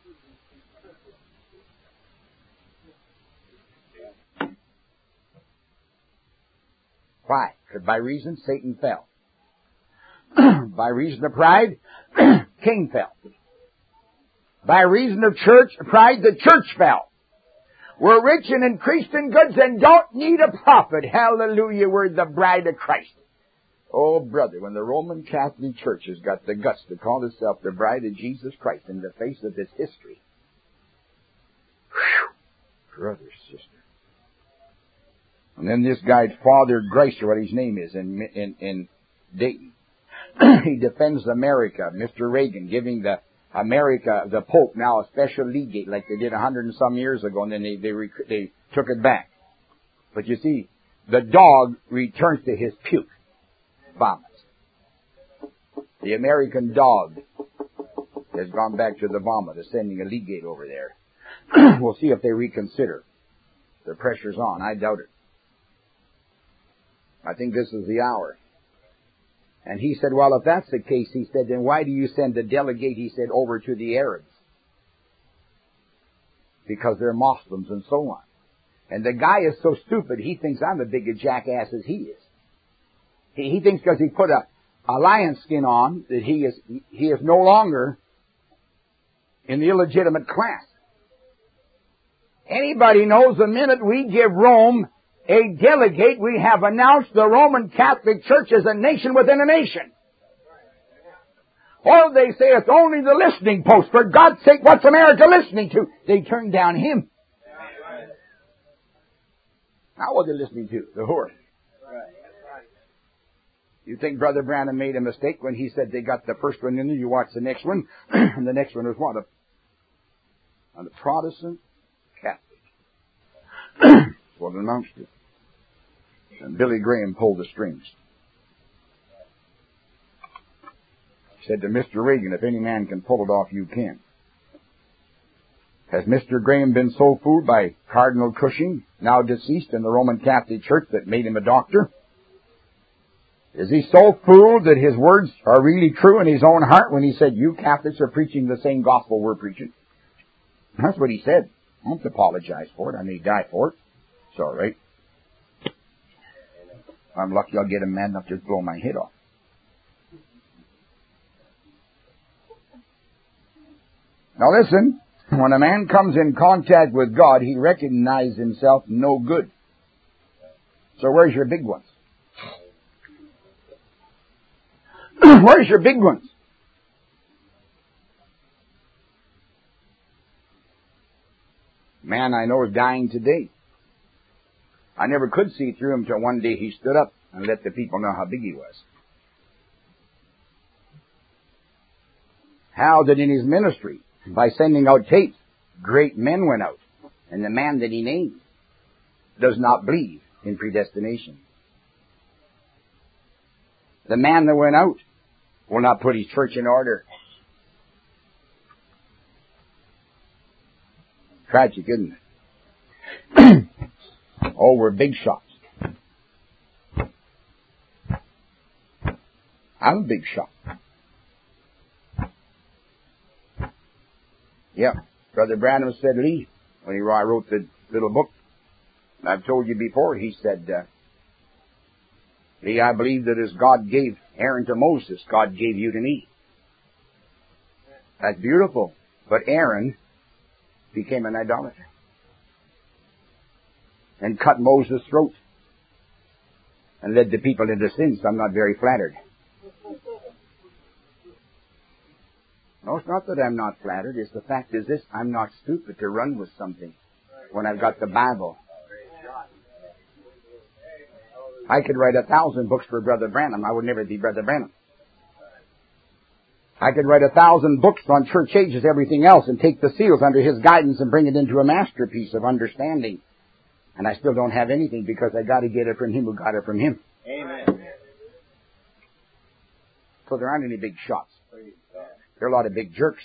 Why? Because by reason, Satan fell. By reason of pride, Cain fell. By reason of pride, the church fell. We're rich and increased in goods and don't need a prophet. Hallelujah, we're the bride of Christ. Oh, brother, when the Roman Catholic Church has got the guts to call itself the bride of Jesus Christ in the face of its history. Whew, brother, sister. And then this guy, Father Greiser, what his name is, in Dayton. He defends America. Mr. Reagan giving the Pope now a special legate like they did 100 and some years ago, and then they took it back. But you see, the dog returns to his puke, vomits. The American dog has gone back to the vomit, is sending a legate over there. We'll see if they reconsider. The pressure's on. I doubt it. I think this is the hour. And he said, well, if that's the case, he said, then why do you send a delegate, he said, over to the Arabs? Because they're Muslims and so on. And the guy is so stupid, he thinks I'm a bigger jackass as he is. He thinks because he put a lion skin on, that he is no longer in the illegitimate class. Anybody knows the minute we give Rome a delegate, we have announced the Roman Catholic Church as a nation within a nation. Or they say it's only the listening post. For God's sake, what's America listening to? They turned down him. Now what are they listening to? The horse. You think Brother Branham made a mistake when he said they got the first one in there, you watch the next one, and the next one was what? A Protestant Catholic. What it amounts to. And Billy Graham pulled the strings. He said to Mr. Reagan, if any man can pull it off, you can. Has Mr. Graham been so fooled by Cardinal Cushing, now deceased in the Roman Catholic Church, that made him a doctor? Is he so fooled that his words are really true in his own heart when he said, you Catholics are preaching the same gospel we're preaching? That's what he said. I don't apologize for it. I may die for it. It's all right. I'm lucky I'll get a man enough to blow my head off. Now listen, when a man comes in contact with God, he recognizes himself no good. So where's your big ones? Where's your big ones? Man I know is dying today. I never could see through him till one day he stood up and let the people know how big he was. How that in his ministry, by sending out tapes, great men went out, and the man that he named does not believe in predestination. The man that went out will not put his church in order. Tragic, isn't it? Oh, we're big shots. I'm a big shot. Yeah, Brother Branham said, Lee, when he wrote the little book, I've told you before, he said, Lee, I believe that as God gave Aaron to Moses, God gave you to me. That's beautiful. But Aaron became an idolater and cut Moses' throat and led the people into sin, so I'm not very flattered. No, it's not that I'm not flattered. It's the fact is this, I'm not stupid to run with something when I've got the Bible. I could write 1,000 books for Brother Branham. I would never be Brother Branham. I could write 1,000 books on church ages, everything else, and take the seals under his guidance and bring it into a masterpiece of understanding. And I still don't have anything because I got to get it from him who got it from him. Amen. So there aren't any big shots. There are a lot of big jerks.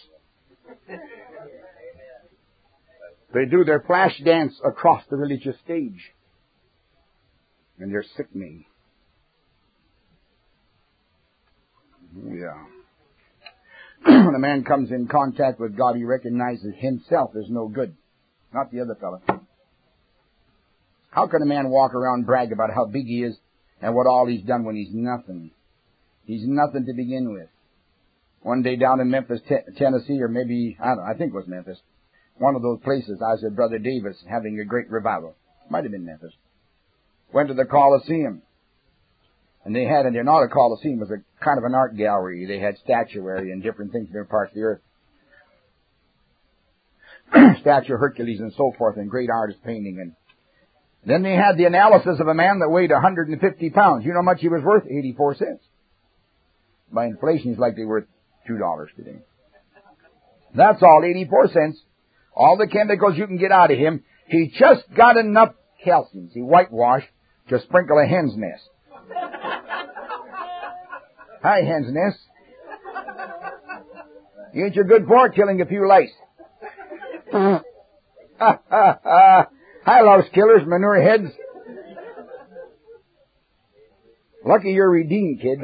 They do their flash dance across the religious stage. And they're sickening. Yeah. When a man comes in contact with God, he recognizes himself as no good. Not the other fellow. How can a man walk around and brag about how big he is and what all he's done when he's nothing? He's nothing to begin with. One day down in Memphis, Tennessee, or maybe, I don't know, I think it was Memphis. One of those places, I was at Brother Davis having a great revival. Might have been Memphis. Went to the Coliseum. And they had, and they're not a Coliseum, it was a kind of an art gallery. They had statuary and different things in different parts of the earth. Statue of Hercules and so forth, and great artist painting. And then they had the analysis of a man that weighed 150 pounds. You know how much he was worth? 84 cents. By inflation, he's likely worth $2 today. That's all, 84 cents. All the chemicals you can get out of him. He just got enough calcium, he whitewashed, to sprinkle a hen's nest. Hi, hen's nest. You ain't you good for killing a few lice. Hi, louse killers, manure heads. Lucky you're redeemed, kid.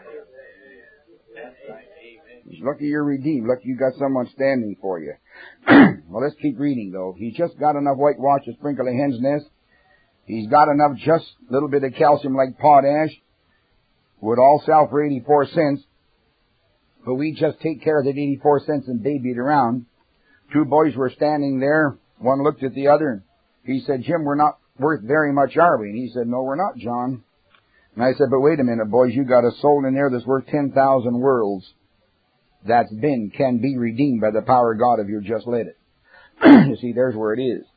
Lucky you're redeemed. Lucky you got someone standing for you. Well, let's keep reading, though. He just got enough whitewash to sprinkle a hen's nest. He's got enough, just a little bit of calcium like potash. Would all sell for 84 cents. But we just take care of that 84 cents and baby it around. Two boys were standing there. One looked at the other. He said, Jim, we're not worth very much, are we? And he said, no, we're not, John. And I said, but wait a minute, boys. You got a soul in there that's worth 10,000 worlds. Can be redeemed by the power of God if you just let it. You see, there's where it is.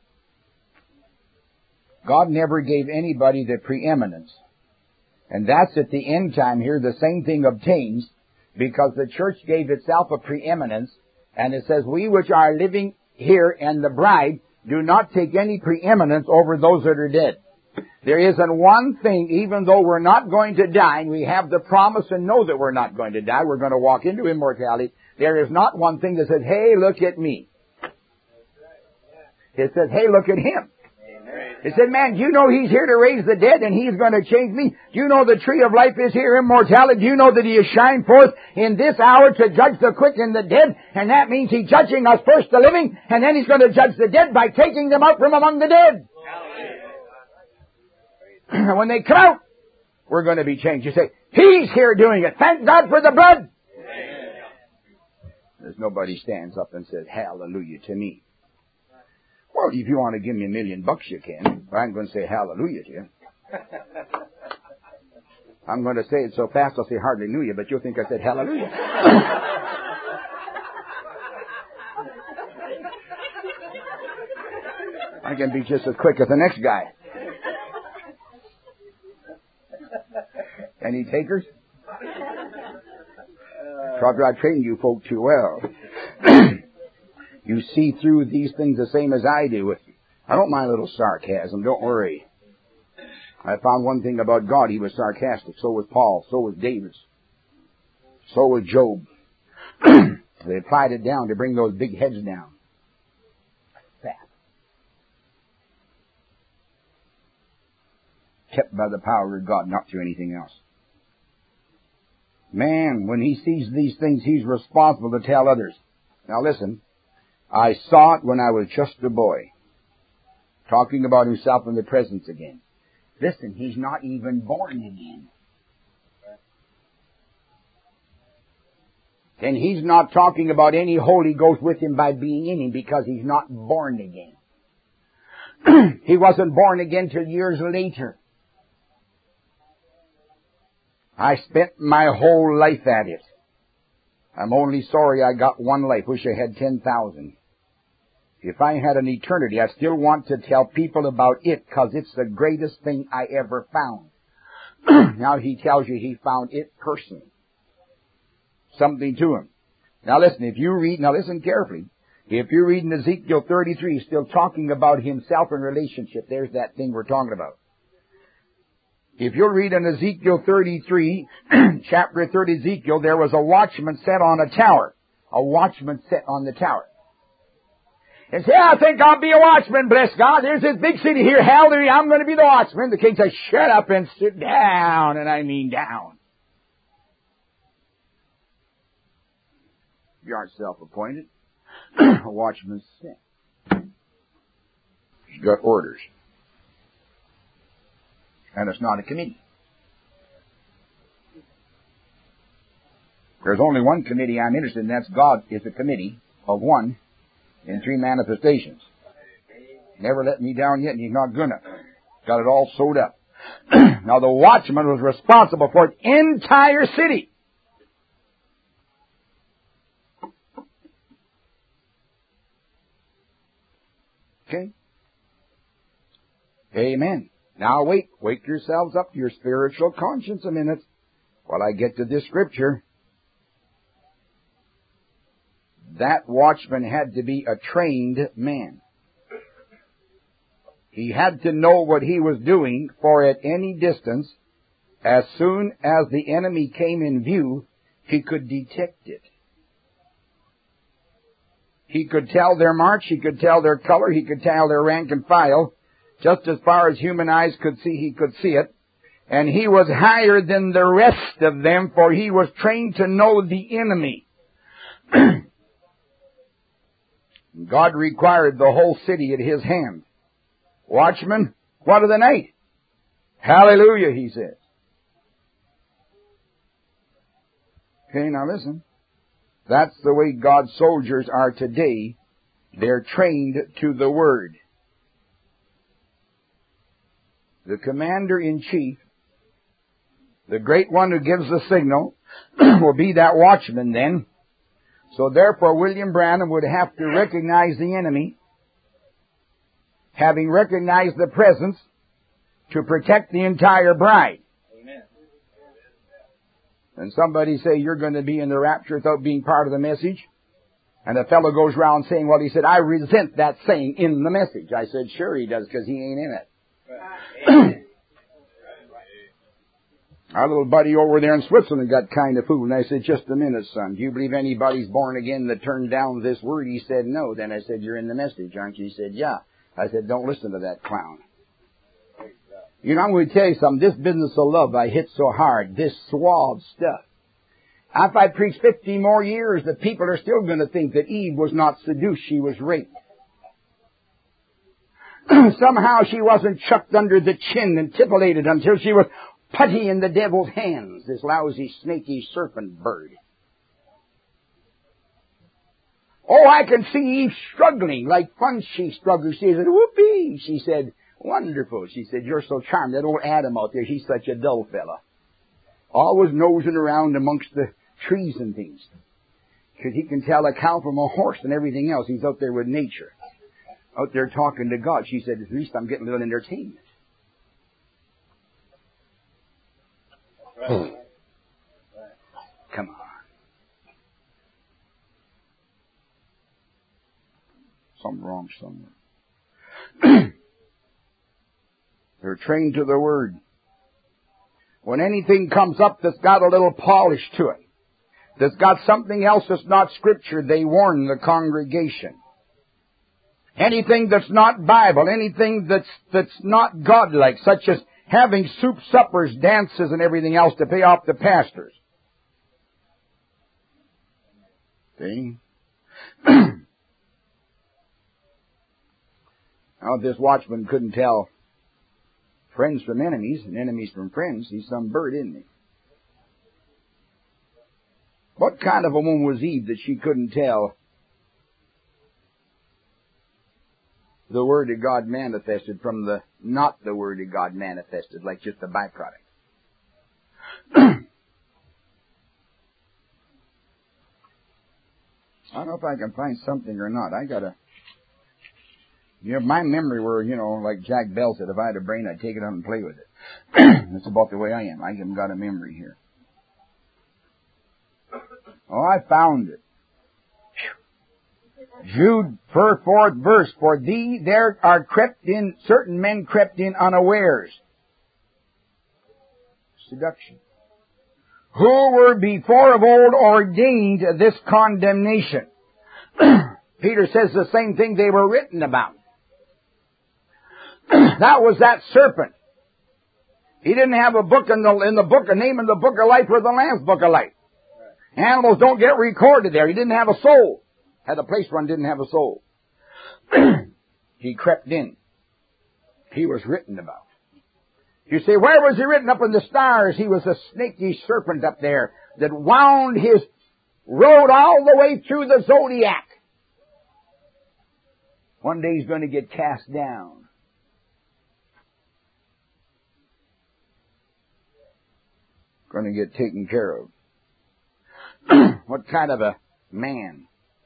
God never gave anybody the preeminence. And that's at the end time here, the same thing obtains, because the church gave itself a preeminence, and it says, we which are living here and the bride do not take any preeminence over those that are dead. There isn't one thing, even though we're not going to die, and we have the promise and know that we're not going to die, we're going to walk into immortality. There is not one thing that says, hey, look at me. It says, hey, look at him. It said, man, do you know he's here to raise the dead and he's going to change me? Do you know the tree of life is here, immortality? Do you know that he is shine forth in this hour to judge the quick and the dead? And that means he's judging us first, the living, and then he's going to judge the dead by taking them out from among the dead. And when they come out, we're going to be changed. You say, he's here doing it. Thank God for the blood. There's nobody stands up and says, hallelujah to me. Well, if you want to give me $1 million, you can. But I'm going to say hallelujah to you. I'm going to say it so fast I'll say hallelujah, but you'll think I said hallelujah. I can be just as quick as the next guy. Any takers? Probably I trained you folk too well. You see through these things the same as I do. I don't mind a little sarcasm, don't worry. I found one thing about God, he was sarcastic. So was Paul, so was David, so was Job. They applied it down to bring those big heads down. Fat. Kept by the power of God, not through anything else. Man, when he sees these things, he's responsible to tell others. Now listen, I saw it when I was just a boy. Talking about himself in the presence again. Listen, he's not even born again. And he's not talking about any Holy Ghost with him by being in him because he's not born again. He wasn't born again till years later. I spent my whole life at it. I'm only sorry I got one life. Wish I had 10,000. If I had an eternity, I still want to tell people about it because it's the greatest thing I ever found. Now he tells you he found it personally. Something to him. Now listen, listen carefully. If you read in Ezekiel 33, he's still talking about himself in relationship. There's that thing we're talking about. If you'll read in Ezekiel 33, chapter 30 Ezekiel, there was a watchman set on a tower. A watchman set on the tower. And say, I think I'll be a watchman, bless God. There's this big city here, hallelujah, I'm going to be the watchman. The king says, shut up and sit down, and I mean down. You aren't self-appointed. A watchman's set. He's got orders. And it's not a committee. There's only one committee I'm interested in, that's God is a committee of one in 3 manifestations. Never let me down yet, and he's not gonna. Got it all sewed up. Now the watchman was responsible for the entire city. Okay? Amen. Now wake yourselves up to your spiritual conscience a minute while I get to this scripture. That watchman had to be a trained man. He had to know what he was doing, for at any distance, as soon as the enemy came in view, he could detect it. He could tell their march, he could tell their color, he could tell their rank and file. Just as far as human eyes could see, he could see it. And he was higher than the rest of them, for he was trained to know the enemy. God required the whole city at his hand. Watchman, what of the night? Hallelujah, he says. Okay, now listen. That's the way God's soldiers are today. They're trained to the Word. The commander-in-chief, the great one who gives the signal, will be that watchman then. So therefore, William Branham would have to recognize the enemy, having recognized the presence, to protect the entire bride. Amen. And somebody say, you're going to be in the rapture without being part of the message. And the fellow goes around saying, well, he said, I resent that saying in the message. I said, sure he does, because he ain't in it. Our little buddy over there in Switzerland got kind of fooled. And I said, just a minute, son. Do you believe anybody's born again that turned down this word? He said, no. Then I said, you're in the message, aren't you? He said, yeah. I said, don't listen to that clown. You know, I'm going to tell you something. This business of love I hit so hard. This suave stuff. If I preach 50 more years, the people are still going to think that Eve was not seduced. She was raped. Somehow she wasn't chucked under the chin and titillated until she was putty in the devil's hands, this lousy, snaky serpent bird. Oh, I can see Eve struggling like fun she struggled. She said, whoopee. She said, wonderful. She said, you're so charming. That old Adam out there, he's such a dull fella. Always nosing around amongst the trees and things. Because he can tell a cow from a horse and everything else. He's out there with nature. Out there talking to God. She said, at least I'm getting a little entertainment. Right. Come on. Something wrong somewhere. They're trained to the Word. When anything comes up that's got a little polish to it, that's got something else that's not Scripture, they warn the congregation. Anything that's not Bible, anything that's not godlike, such as having soup, suppers, dances, and everything else to pay off the pastors. See? Now, this watchman couldn't tell friends from enemies and enemies from friends. He's some bird, isn't he? What kind of a woman was Eve that she couldn't tell the Word of God manifested from the not the Word of God manifested, like just a byproduct? I don't know if I can find something or not. I gotta... You know, my memory were, like Jack Bell said, if I had a brain, I'd take it out and play with it. That's about the way I am. I haven't got a memory here. Oh, I found it. Jude, 4th verse, for thee there are certain men crept in unawares. Seduction. Who were before of old ordained this condemnation. Peter says the same thing they were written about. That was that serpent. He didn't have a book in the book, a name in the book of life or the Lamb's book of life. Animals don't get recorded there. He didn't have a soul. Had a place where he didn't have a soul. He crept in. He was written about. You say, where was he written? Up in the stars. He was a snaky serpent up there that wound his road all the way through the zodiac. One day he's going to get cast down. Going to get taken care of. What kind of a man?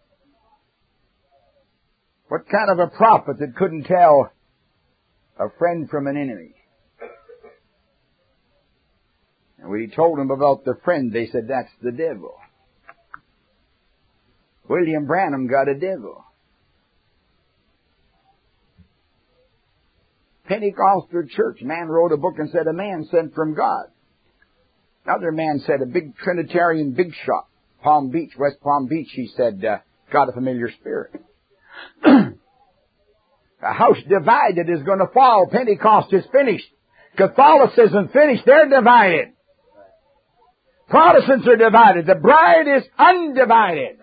What kind of a prophet that couldn't tell a friend from an enemy? And when he told them about the friend, they said, that's the devil. William Branham got a devil. Pentecostal church man wrote a book and said, a man sent from God. Another man said, a big Trinitarian big shot, Palm Beach, West Palm Beach, he said, got a familiar spirit. A house divided is going to fall. Pentecost is finished. Catholicism finished. They're divided. Protestants are divided. The bride is undivided.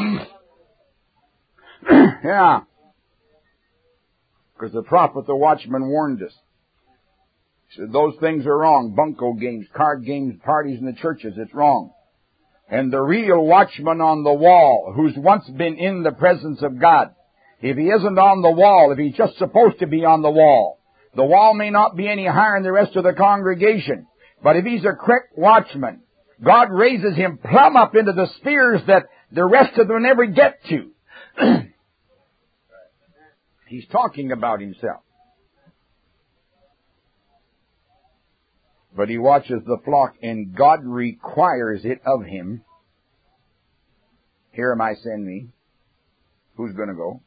Yeah. Because the prophet, the watchman, warned us. He said, those things are wrong. Bunco games, card games, parties in the churches, it's wrong. And the real watchman on the wall, who's once been in the presence of God, if he isn't on the wall, if he's just supposed to be on the wall may not be any higher than the rest of the congregation. But if he's a correct watchman, God raises him plumb up into the spheres that the rest of them never get to. He's talking about himself. But he watches the flock, and God requires it of him. Here am I, send me. Who's going to go?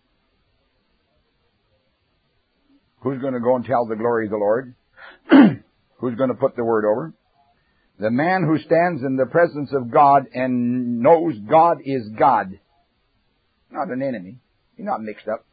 Who's going to go and tell the glory of the Lord? Who's going to put the word over? The man who stands in the presence of God and knows God is God. Not an enemy. He's not mixed up.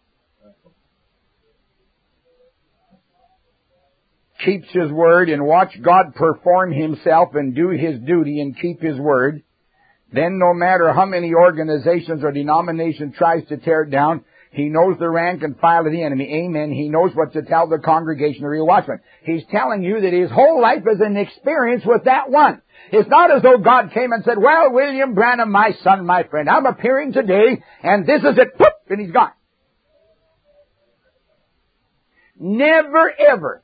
Keeps His word and watch God perform Himself and do His duty and keep His word. Then no matter how many organizations or denominations tries to tear it down, he knows the rank and file of the enemy. Amen. He knows what to tell the congregation or real watchman. He's telling you that his whole life is an experience with that one. It's not as though God came and said, well, William Branham, my son, my friend, I'm appearing today, and this is it, poof, and he's gone. Never ever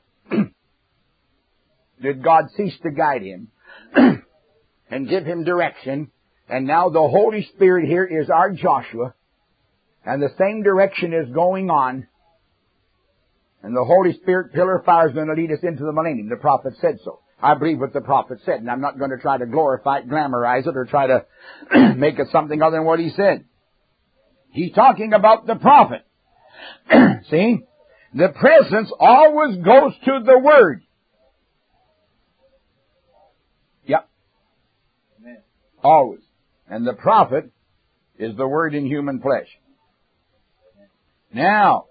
did God cease to guide him and give him direction. And now the Holy Spirit here is our Joshua. And the same direction is going on. And the Holy Spirit pillar of fire is going to lead us into the millennium. The prophet said so. I believe what the prophet said. And I'm not going to try to glorify it, glamorize it, or try to make it something other than what he said. He's talking about the prophet. See? The presence always goes to the Word. Yep. Amen. Always. And the prophet is the Word in human flesh. Now,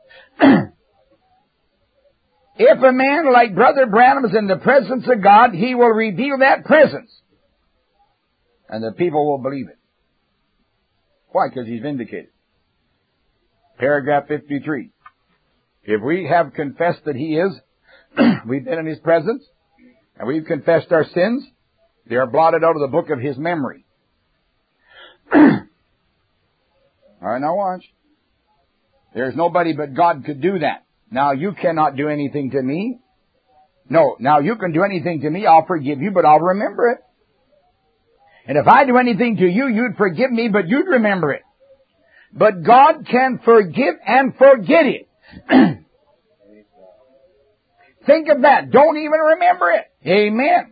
if a man like Brother Branham is in the presence of God, he will reveal that presence. And the people will believe it. Why? Because he's vindicated. Paragraph 53. If we have confessed that he is, we've been in his presence, and we've confessed our sins, they are blotted out of the book of his memory. All right, now watch. There's nobody but God could do that. Now, you cannot do anything to me. No, now you can do anything to me, I'll forgive you, but I'll remember it. And if I do anything to you, you'd forgive me, but you'd remember it. But God can forgive and forget it. Think of that. Don't even remember it. Amen.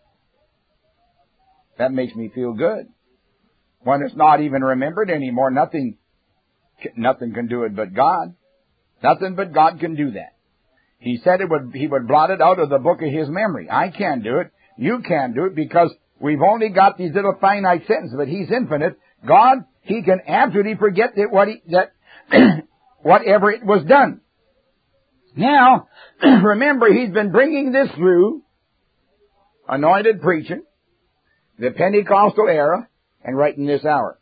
That makes me feel good. When it's not even remembered anymore, nothing can do it but God. Nothing but God can do that. He said he would blot it out of the book of his memory. I can't do it. You can't do it because we've only got these little finite sentences, but he's infinite. God, he can absolutely forget whatever it was done. Now, remember, he's been bringing this through anointed preaching, the Pentecostal era, and right in this hour.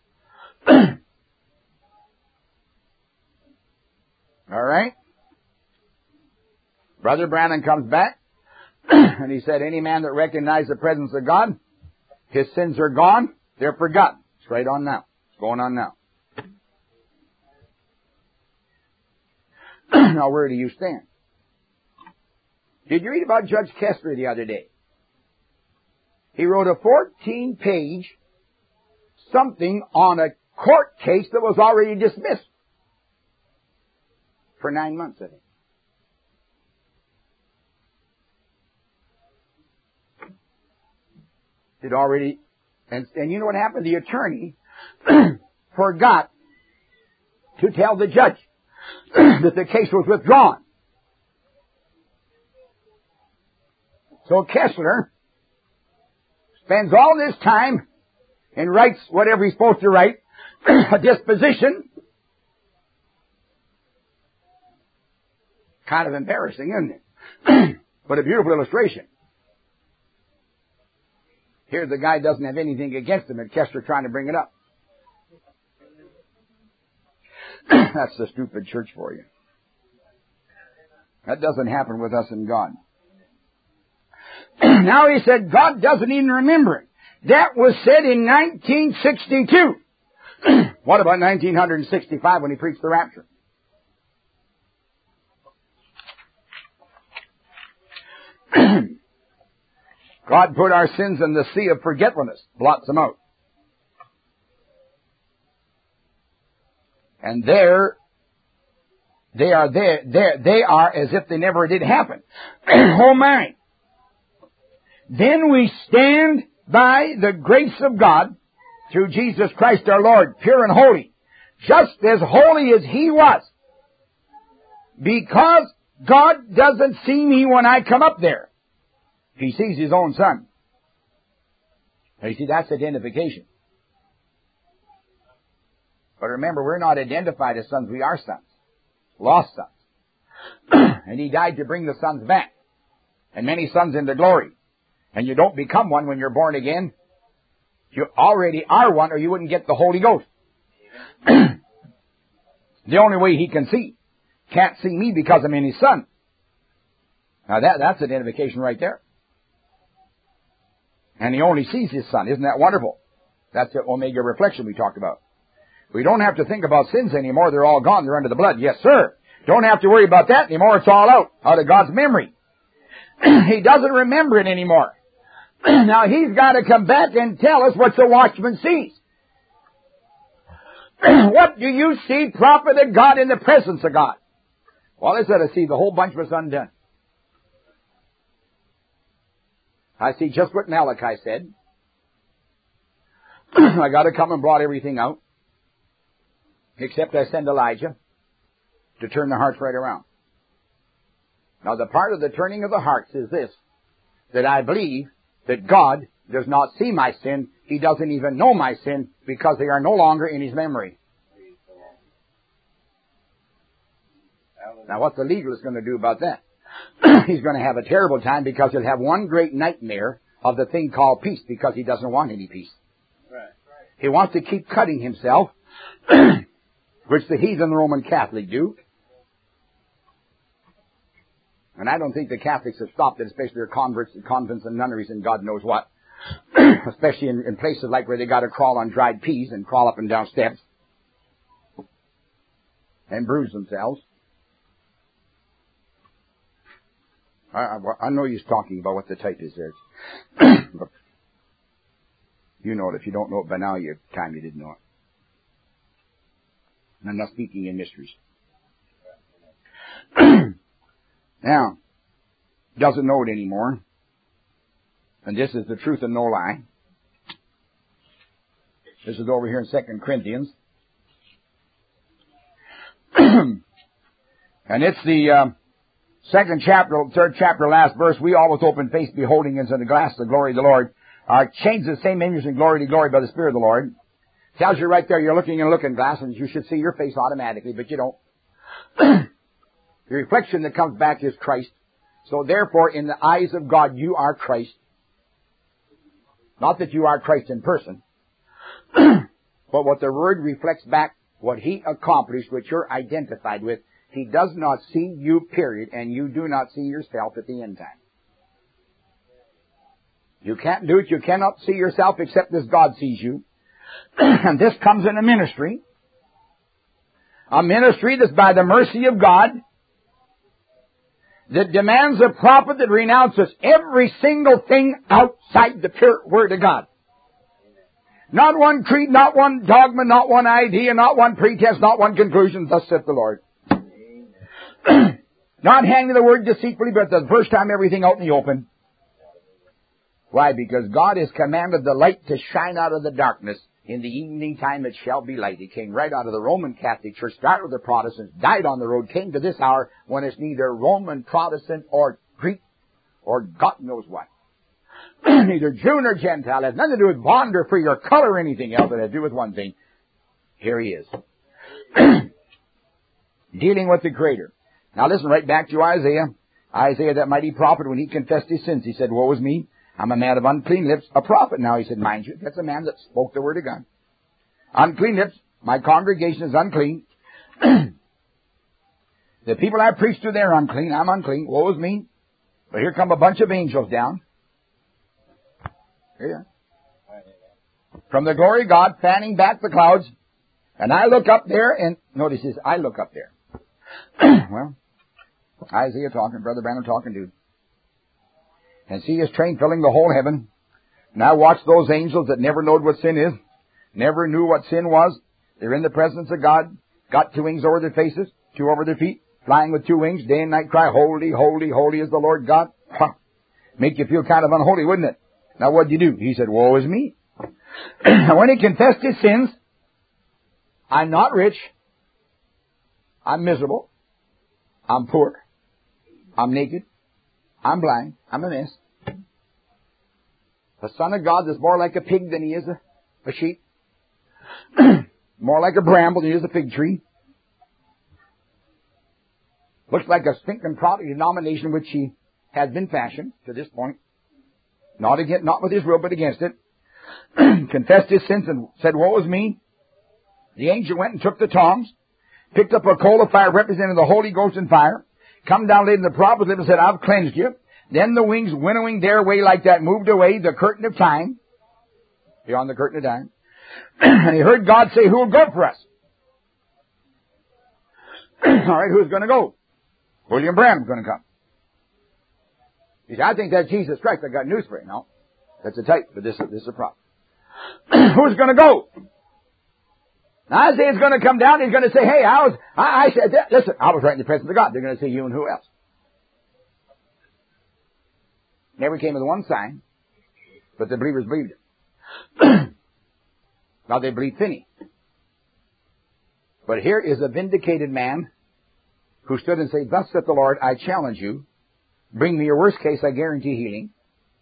All right? Brother Branham comes back, and he said, any man that recognizes the presence of God, his sins are gone, they're forgotten. It's right on now. It's going on now. Now, where do you stand? Did you read about Judge Kessler the other day? He wrote a 14-page something on a court case that was already dismissed. For 9 months, I think. It already, and you know what happened? The attorney forgot to tell the judge that the case was withdrawn. So Kessler spends all this time and writes whatever he's supposed to write, a disposition. Kind of embarrassing, isn't it? But a beautiful illustration. Here the guy doesn't have anything against him, and Kessler trying to bring it up. That's the stupid church for you. That doesn't happen with us and God. Now he said God doesn't even remember it. That was said in 1962. What about 1965 when he preached the rapture? God put our sins in the sea of forgetfulness, blots them out. And they are as if they never did happen. Oh my. Then we stand by the grace of God through Jesus Christ our Lord, pure and holy, just as holy as He was. Because God doesn't see me when I come up there. He sees His own Son. Now, you see, that's identification. But remember, we're not identified as sons. We are sons. Lost sons. And He died to bring the sons back. And many sons into glory. And you don't become one when you're born again. You already are one, or you wouldn't get the Holy Ghost. The only way He can see. Can't see me because I'm in His Son. Now that's identification right there. And He only sees His Son. Isn't that wonderful? That's the Omega reflection we talked about. We don't have to think about sins anymore. They're all gone. They're under the blood. Yes, sir. Don't have to worry about that anymore. It's all out of God's memory. He doesn't remember it anymore. Now He's got to come back and tell us what the watchman sees. What do you see, prophet of God, in the presence of God? Well, I said I see the whole bunch of us undone. I see just what Malachi said. I got to come and blot everything out. Except I send Elijah to turn the hearts right around. Now the part of the turning of the hearts is this, that I believe that God does not see my sin. He doesn't even know my sin because they are no longer in His memory. Now what's the legalist going to do about that? He's going to have a terrible time because he'll have one great nightmare of the thing called peace because he doesn't want any peace. Right. He wants to keep cutting himself, which the heathen Roman Catholic do. And I don't think the Catholics have stopped it, especially their converts and convents and nunneries and God knows what. Especially in places like where they got to crawl on dried peas and crawl up and down steps and bruise themselves. I know he's talking about what the type is there. But you know it. If you don't know it by now, you didn't know it. And I'm not speaking in mysteries. Now, doesn't know it anymore. And this is the truth and no lie. This is over here in 2 Corinthians. And it's the second chapter, third chapter, last verse. We all with open face beholding into the glass the glory of the Lord are changed the same image in glory to glory by the Spirit of the Lord. Tells you right there you're looking in a looking glass and you should see your face automatically, but you don't. The reflection that comes back is Christ. So therefore, in the eyes of God, you are Christ. Not that you are Christ in person, but what the Word reflects back, what He accomplished, what you're identified with. He does not see you, period, and you do not see yourself at the end time. You can't do it. You cannot see yourself except as God sees you. And this comes in a ministry. A ministry that's by the mercy of God, that demands a prophet that renounces every single thing outside the pure Word of God. Not one creed, not one dogma, not one idea, not one pretense, not one conclusion, thus saith the Lord. Not hanging the Word deceitfully, but the first time everything out in the open. Why? Because God has commanded the light to shine out of the darkness. In the evening time it shall be light. It came right out of the Roman Catholic Church, started with the Protestants, died on the road, came to this hour when it's neither Roman, Protestant, or Greek, or God knows what. Neither Jew nor Gentile. It has nothing to do with bond or free or color or anything else. It has to do with one thing. Here He is. Dealing with the Creator. Now listen right back to Isaiah. Isaiah, that mighty prophet, when he confessed his sins, he said, woe is me. I'm a man of unclean lips, a prophet. Now he said, mind you, that's a man that spoke the Word of God. Unclean lips, my congregation is unclean. The people I preach to, they're unclean. I'm unclean. Woe is me. But here come a bunch of angels down. Here. From the glory of God, fanning back the clouds. And I look up there, and notice this, I look up there. Well, Isaiah talking, Brother Branham talking, dude. And see His train filling the whole heaven. Now watch those angels that never knowed what sin is, never knew what sin was. They're in the presence of God, got 2 wings over their faces, 2 over their feet, flying with 2 wings, day and night cry, holy, holy, holy is the Lord God. Huh. Make you feel kind of unholy, wouldn't it? Now what'd you do? He said, woe is me. When he confessed his sins, I'm not rich, I'm miserable, I'm poor, I'm naked, I'm blind, I'm a mess. The Son of God is more like a pig than he is a sheep. More like a bramble than he is a fig tree. Looks like a stinking product denomination which he has been fashioned to this point. Not with his will, but against it. Confessed his sins and said, woe is me. The angel went and took the tongs, picked up a coal of fire representing the Holy Ghost and fire, come down laid in the prophet's lip and said, I've cleansed you. Then the wings winnowing their way like that moved away, the curtain of time, beyond the curtain of time. And he heard God say, who will go for us? All right, who's going to go? William Branham's going to come. He said, I think that's Jesus Christ. I got news for you. No, that's a type, but this is a prophet. Who's going to go? Now Isaiah's going to come down. He's going to say, hey, I said, listen, I was right in the presence of God. They're going to say, you and who else? Never came with one sign, but the believers believed it. Now they believe Finney. But here is a vindicated man who stood and said, thus saith the Lord, I challenge you. Bring me your worst case, I guarantee healing.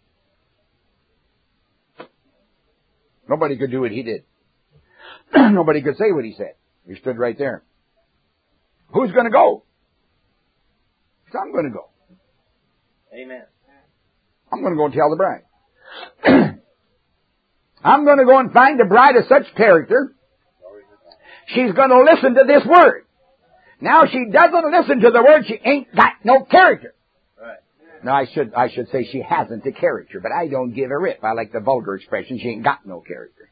Nobody could do what he did. Nobody could say what he said. He stood right there. Who's going to go? He said, I'm going to go. Amen. I'm going to go and tell the bride. I'm going to go and find a bride of such character. She's going to listen to this word. Now, she doesn't listen to the word, she ain't got no character. Right. Now, I should say she hasn't a character, but I don't give a rip. I like the vulgar expression, she ain't got no character.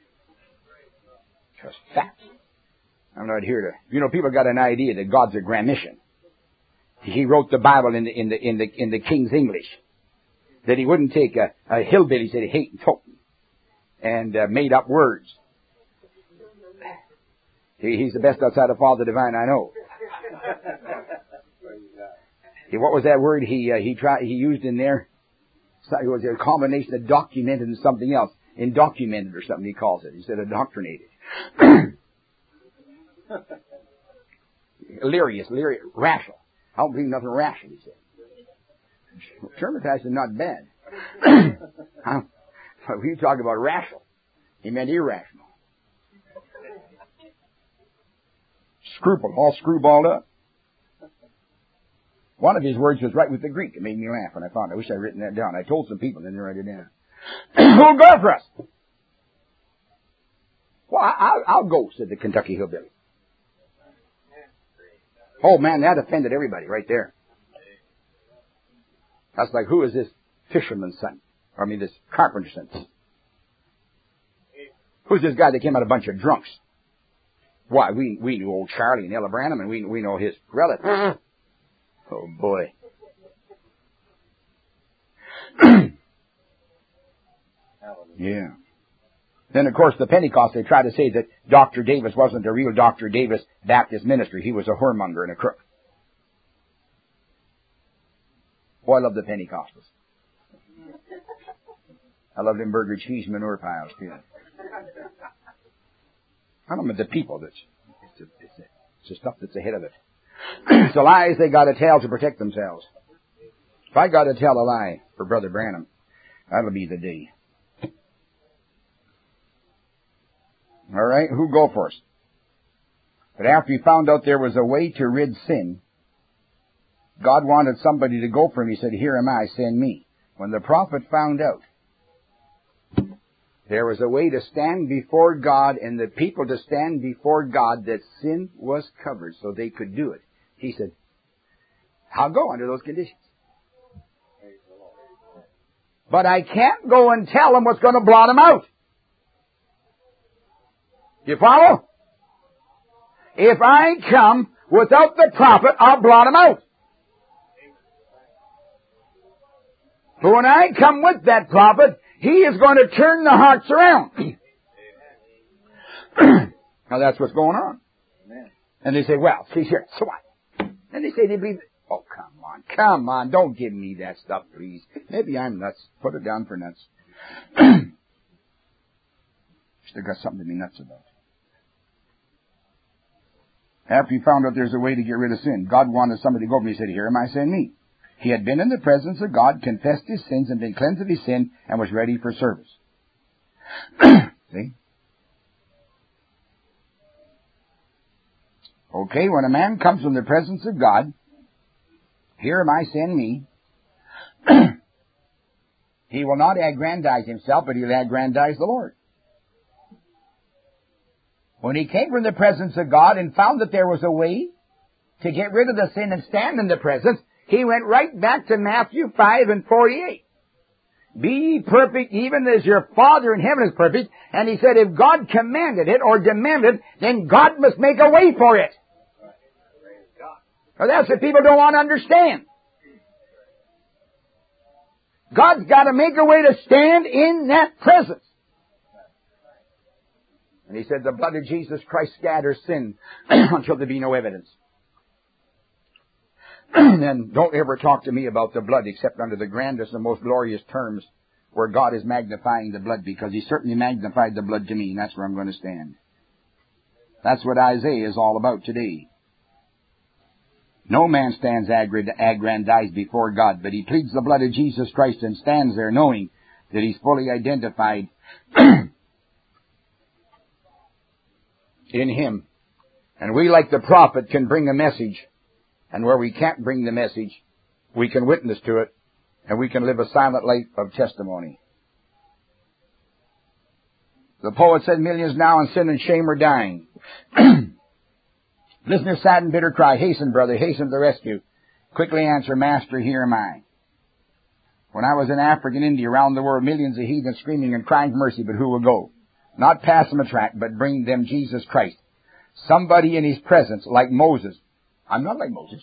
Just facts. I'm not here to, people got an idea that God's a grammatian. He wrote the Bible in the King's English. That he wouldn't take a hillbilly, said he hate and tote and made up words. He's the best outside of Father Divine I know. What was that word he used in there? It was a combination of documented and something else. Indocumented or something he calls it. He said indoctrinated. Lyrious, rational. I don't believe nothing rational, he said. Termatized is not bad. When you talk about rational, he meant irrational. All screwballed up. One of his words was right with the Greek. It made me laugh when I found it. I wish I'd written that down. I told some people and didn't write it down. Who'll go for us? Well, I'll go, said the Kentucky hillbilly. Oh man, that offended everybody right there. That's like, who is this fisherman's son? This carpenter's son. Who's this guy that came out of a bunch of drunks? Why, we knew old Charlie and Ella Branham, and we know his relatives. Oh, boy. Yeah. Then, of course, the Pentecost, they try to say that Dr. Davis wasn't a real Dr. Davis Baptist ministry. He was a whoremonger and a crook. Oh, I love the Pentecostals. I love them burger cheese manure piles, too. I don't know the people it's the stuff that's ahead of it. It's the lies they got to tell to protect themselves. If I got to tell a lie for Brother Branham, that'll be the day. All right, who go first? But after he found out there was a way to rid sin, God wanted somebody to go for him. He said, here am I, send me. When the prophet found out there was a way to stand before God and the people to stand before God that sin was covered so they could do it, he said, I'll go under those conditions. But I can't go and tell them what's going to blot them out. You follow? If I come without the prophet, I'll blot them out. But when I come with that prophet, he is going to turn the hearts around. Now that's what's going on. And they say, well, see here, so what? And they say they believe it. Oh, come on, don't give me that stuff, please. Maybe I'm nuts. Put it down for nuts. Still got something to be nuts about. After he found out there's a way to get rid of sin, God wanted somebody to go over. He said, here am I, send me. He had been in the presence of God, confessed his sins, and been cleansed of his sin, and was ready for service. See? Okay, when a man comes from the presence of God, here am I, send me, he will not aggrandize himself, but he'll aggrandize the Lord. When he came from the presence of God and found that there was a way to get rid of the sin and stand in the presence, he went right back to Matthew 5:48. Be ye perfect even as your Father in heaven is perfect. And he said if God commanded it or demanded it, then God must make a way for it. Well, that's what people don't want to understand. God's got to make a way to stand in that presence. And he said the blood of Jesus Christ scatters sin until there be no evidence. And don't ever talk to me about the blood except under the grandest and most glorious terms where God is magnifying the blood, because he certainly magnified the blood to me, and that's where I'm going to stand. That's what Isaiah is all about today. No man stands aggrandized before God, but he pleads the blood of Jesus Christ and stands there knowing that he's fully identified in him. And we, like the prophet, can bring a message. And where we can't bring the message, we can witness to it, and we can live a silent life of testimony. The poet said, millions now in sin and shame are dying. Listeners, sad and bitter cry, hasten, brother, hasten to the rescue. Quickly answer, Master, here am I. When I was in Africa and India, around the world, millions of heathens screaming and crying for mercy, but who will go? Not pass them a tract, but bring them Jesus Christ. Somebody in his presence, like Moses. I'm not like Moses.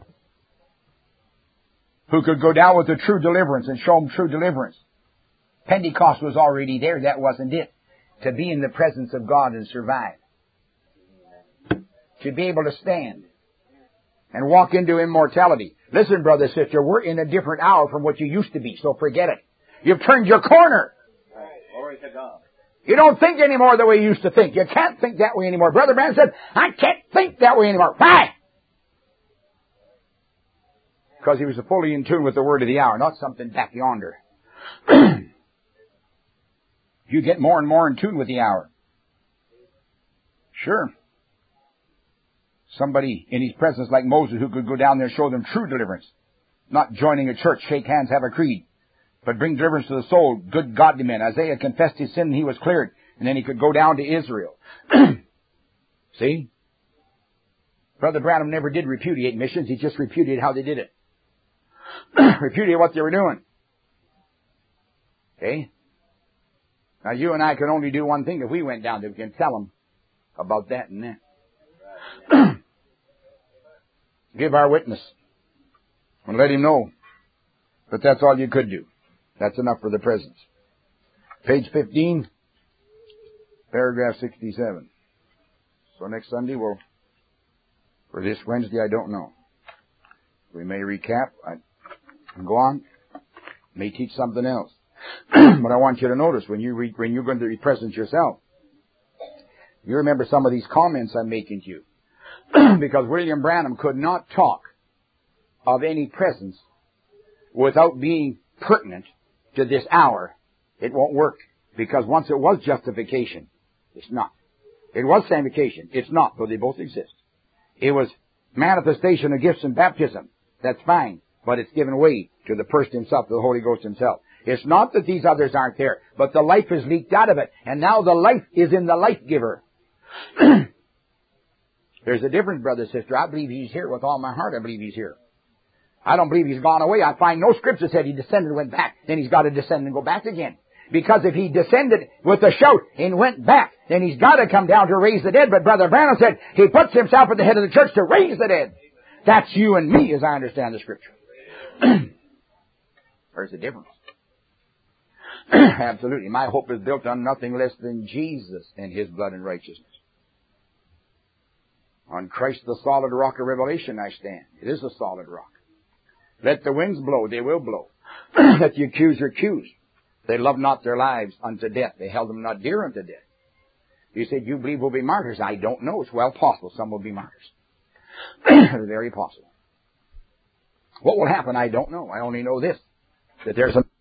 Who could go down with the true deliverance and show them true deliverance. Pentecost was already there. That wasn't it. To be in the presence of God and survive. To be able to stand and walk into immortality. Listen, brother, sister, we're in a different hour from what you used to be, so forget it. You've turned your corner. Glory to God. You don't think anymore the way you used to think. You can't think that way anymore. Brother Branham said, I can't think that way anymore. Why? Because he was fully in tune with the word of the hour, not something back yonder. You get more and more in tune with the hour. Sure. Somebody in his presence like Moses who could go down there and show them true deliverance. Not joining a church, shake hands, have a creed. But bring deliverance to the soul, good godly men. Isaiah confessed his sin and he was cleared. And then he could go down to Israel. See? Brother Branham never did repudiate missions. He just repudiated how they did it. Repudiate what they were doing. Okay? Now you and I can only do one thing if we went down there. We can tell them about that and that. Give our witness. And let him know. But that's all you could do. That's enough for the presence. Page 15, paragraph 67. So next Sunday for this Wednesday, I don't know. We may recap. I can go on. May teach something else. But I want you to notice when you're going to be present yourself, you remember some of these comments I'm making to you. Because William Branham could not talk of any presence without being pertinent to this hour. It won't work. Because once it was justification, it's not. It was sanctification, it's not, though they both exist. It was manifestation of gifts and baptism. That's fine. But it's given way to the person himself, to the Holy Ghost himself. It's not that these others aren't there, but the life is leaked out of it. And now the life is in the life giver. There's a difference, brother, sister. I believe he's here with all my heart. I believe he's here. I don't believe he's gone away. I find no scripture said he descended and went back. Then he's got to descend and go back again. Because if he descended with a shout and went back, then he's got to come down to raise the dead. But Brother Branham said he puts himself at the head of the church to raise the dead. That's you and me as I understand the scripture. There's a difference. Absolutely. My hope is built on nothing less than Jesus and his blood and righteousness. On Christ the solid rock of revelation I stand. It is a solid rock. Let the winds blow, they will blow. Let the accuser accuse. They loved not their lives unto death. They held them not dear unto death. You said, you believe we'll be martyrs. I don't know. It's well possible some will be martyrs. Very possible. What will happen, I don't know. I only know this, that there's a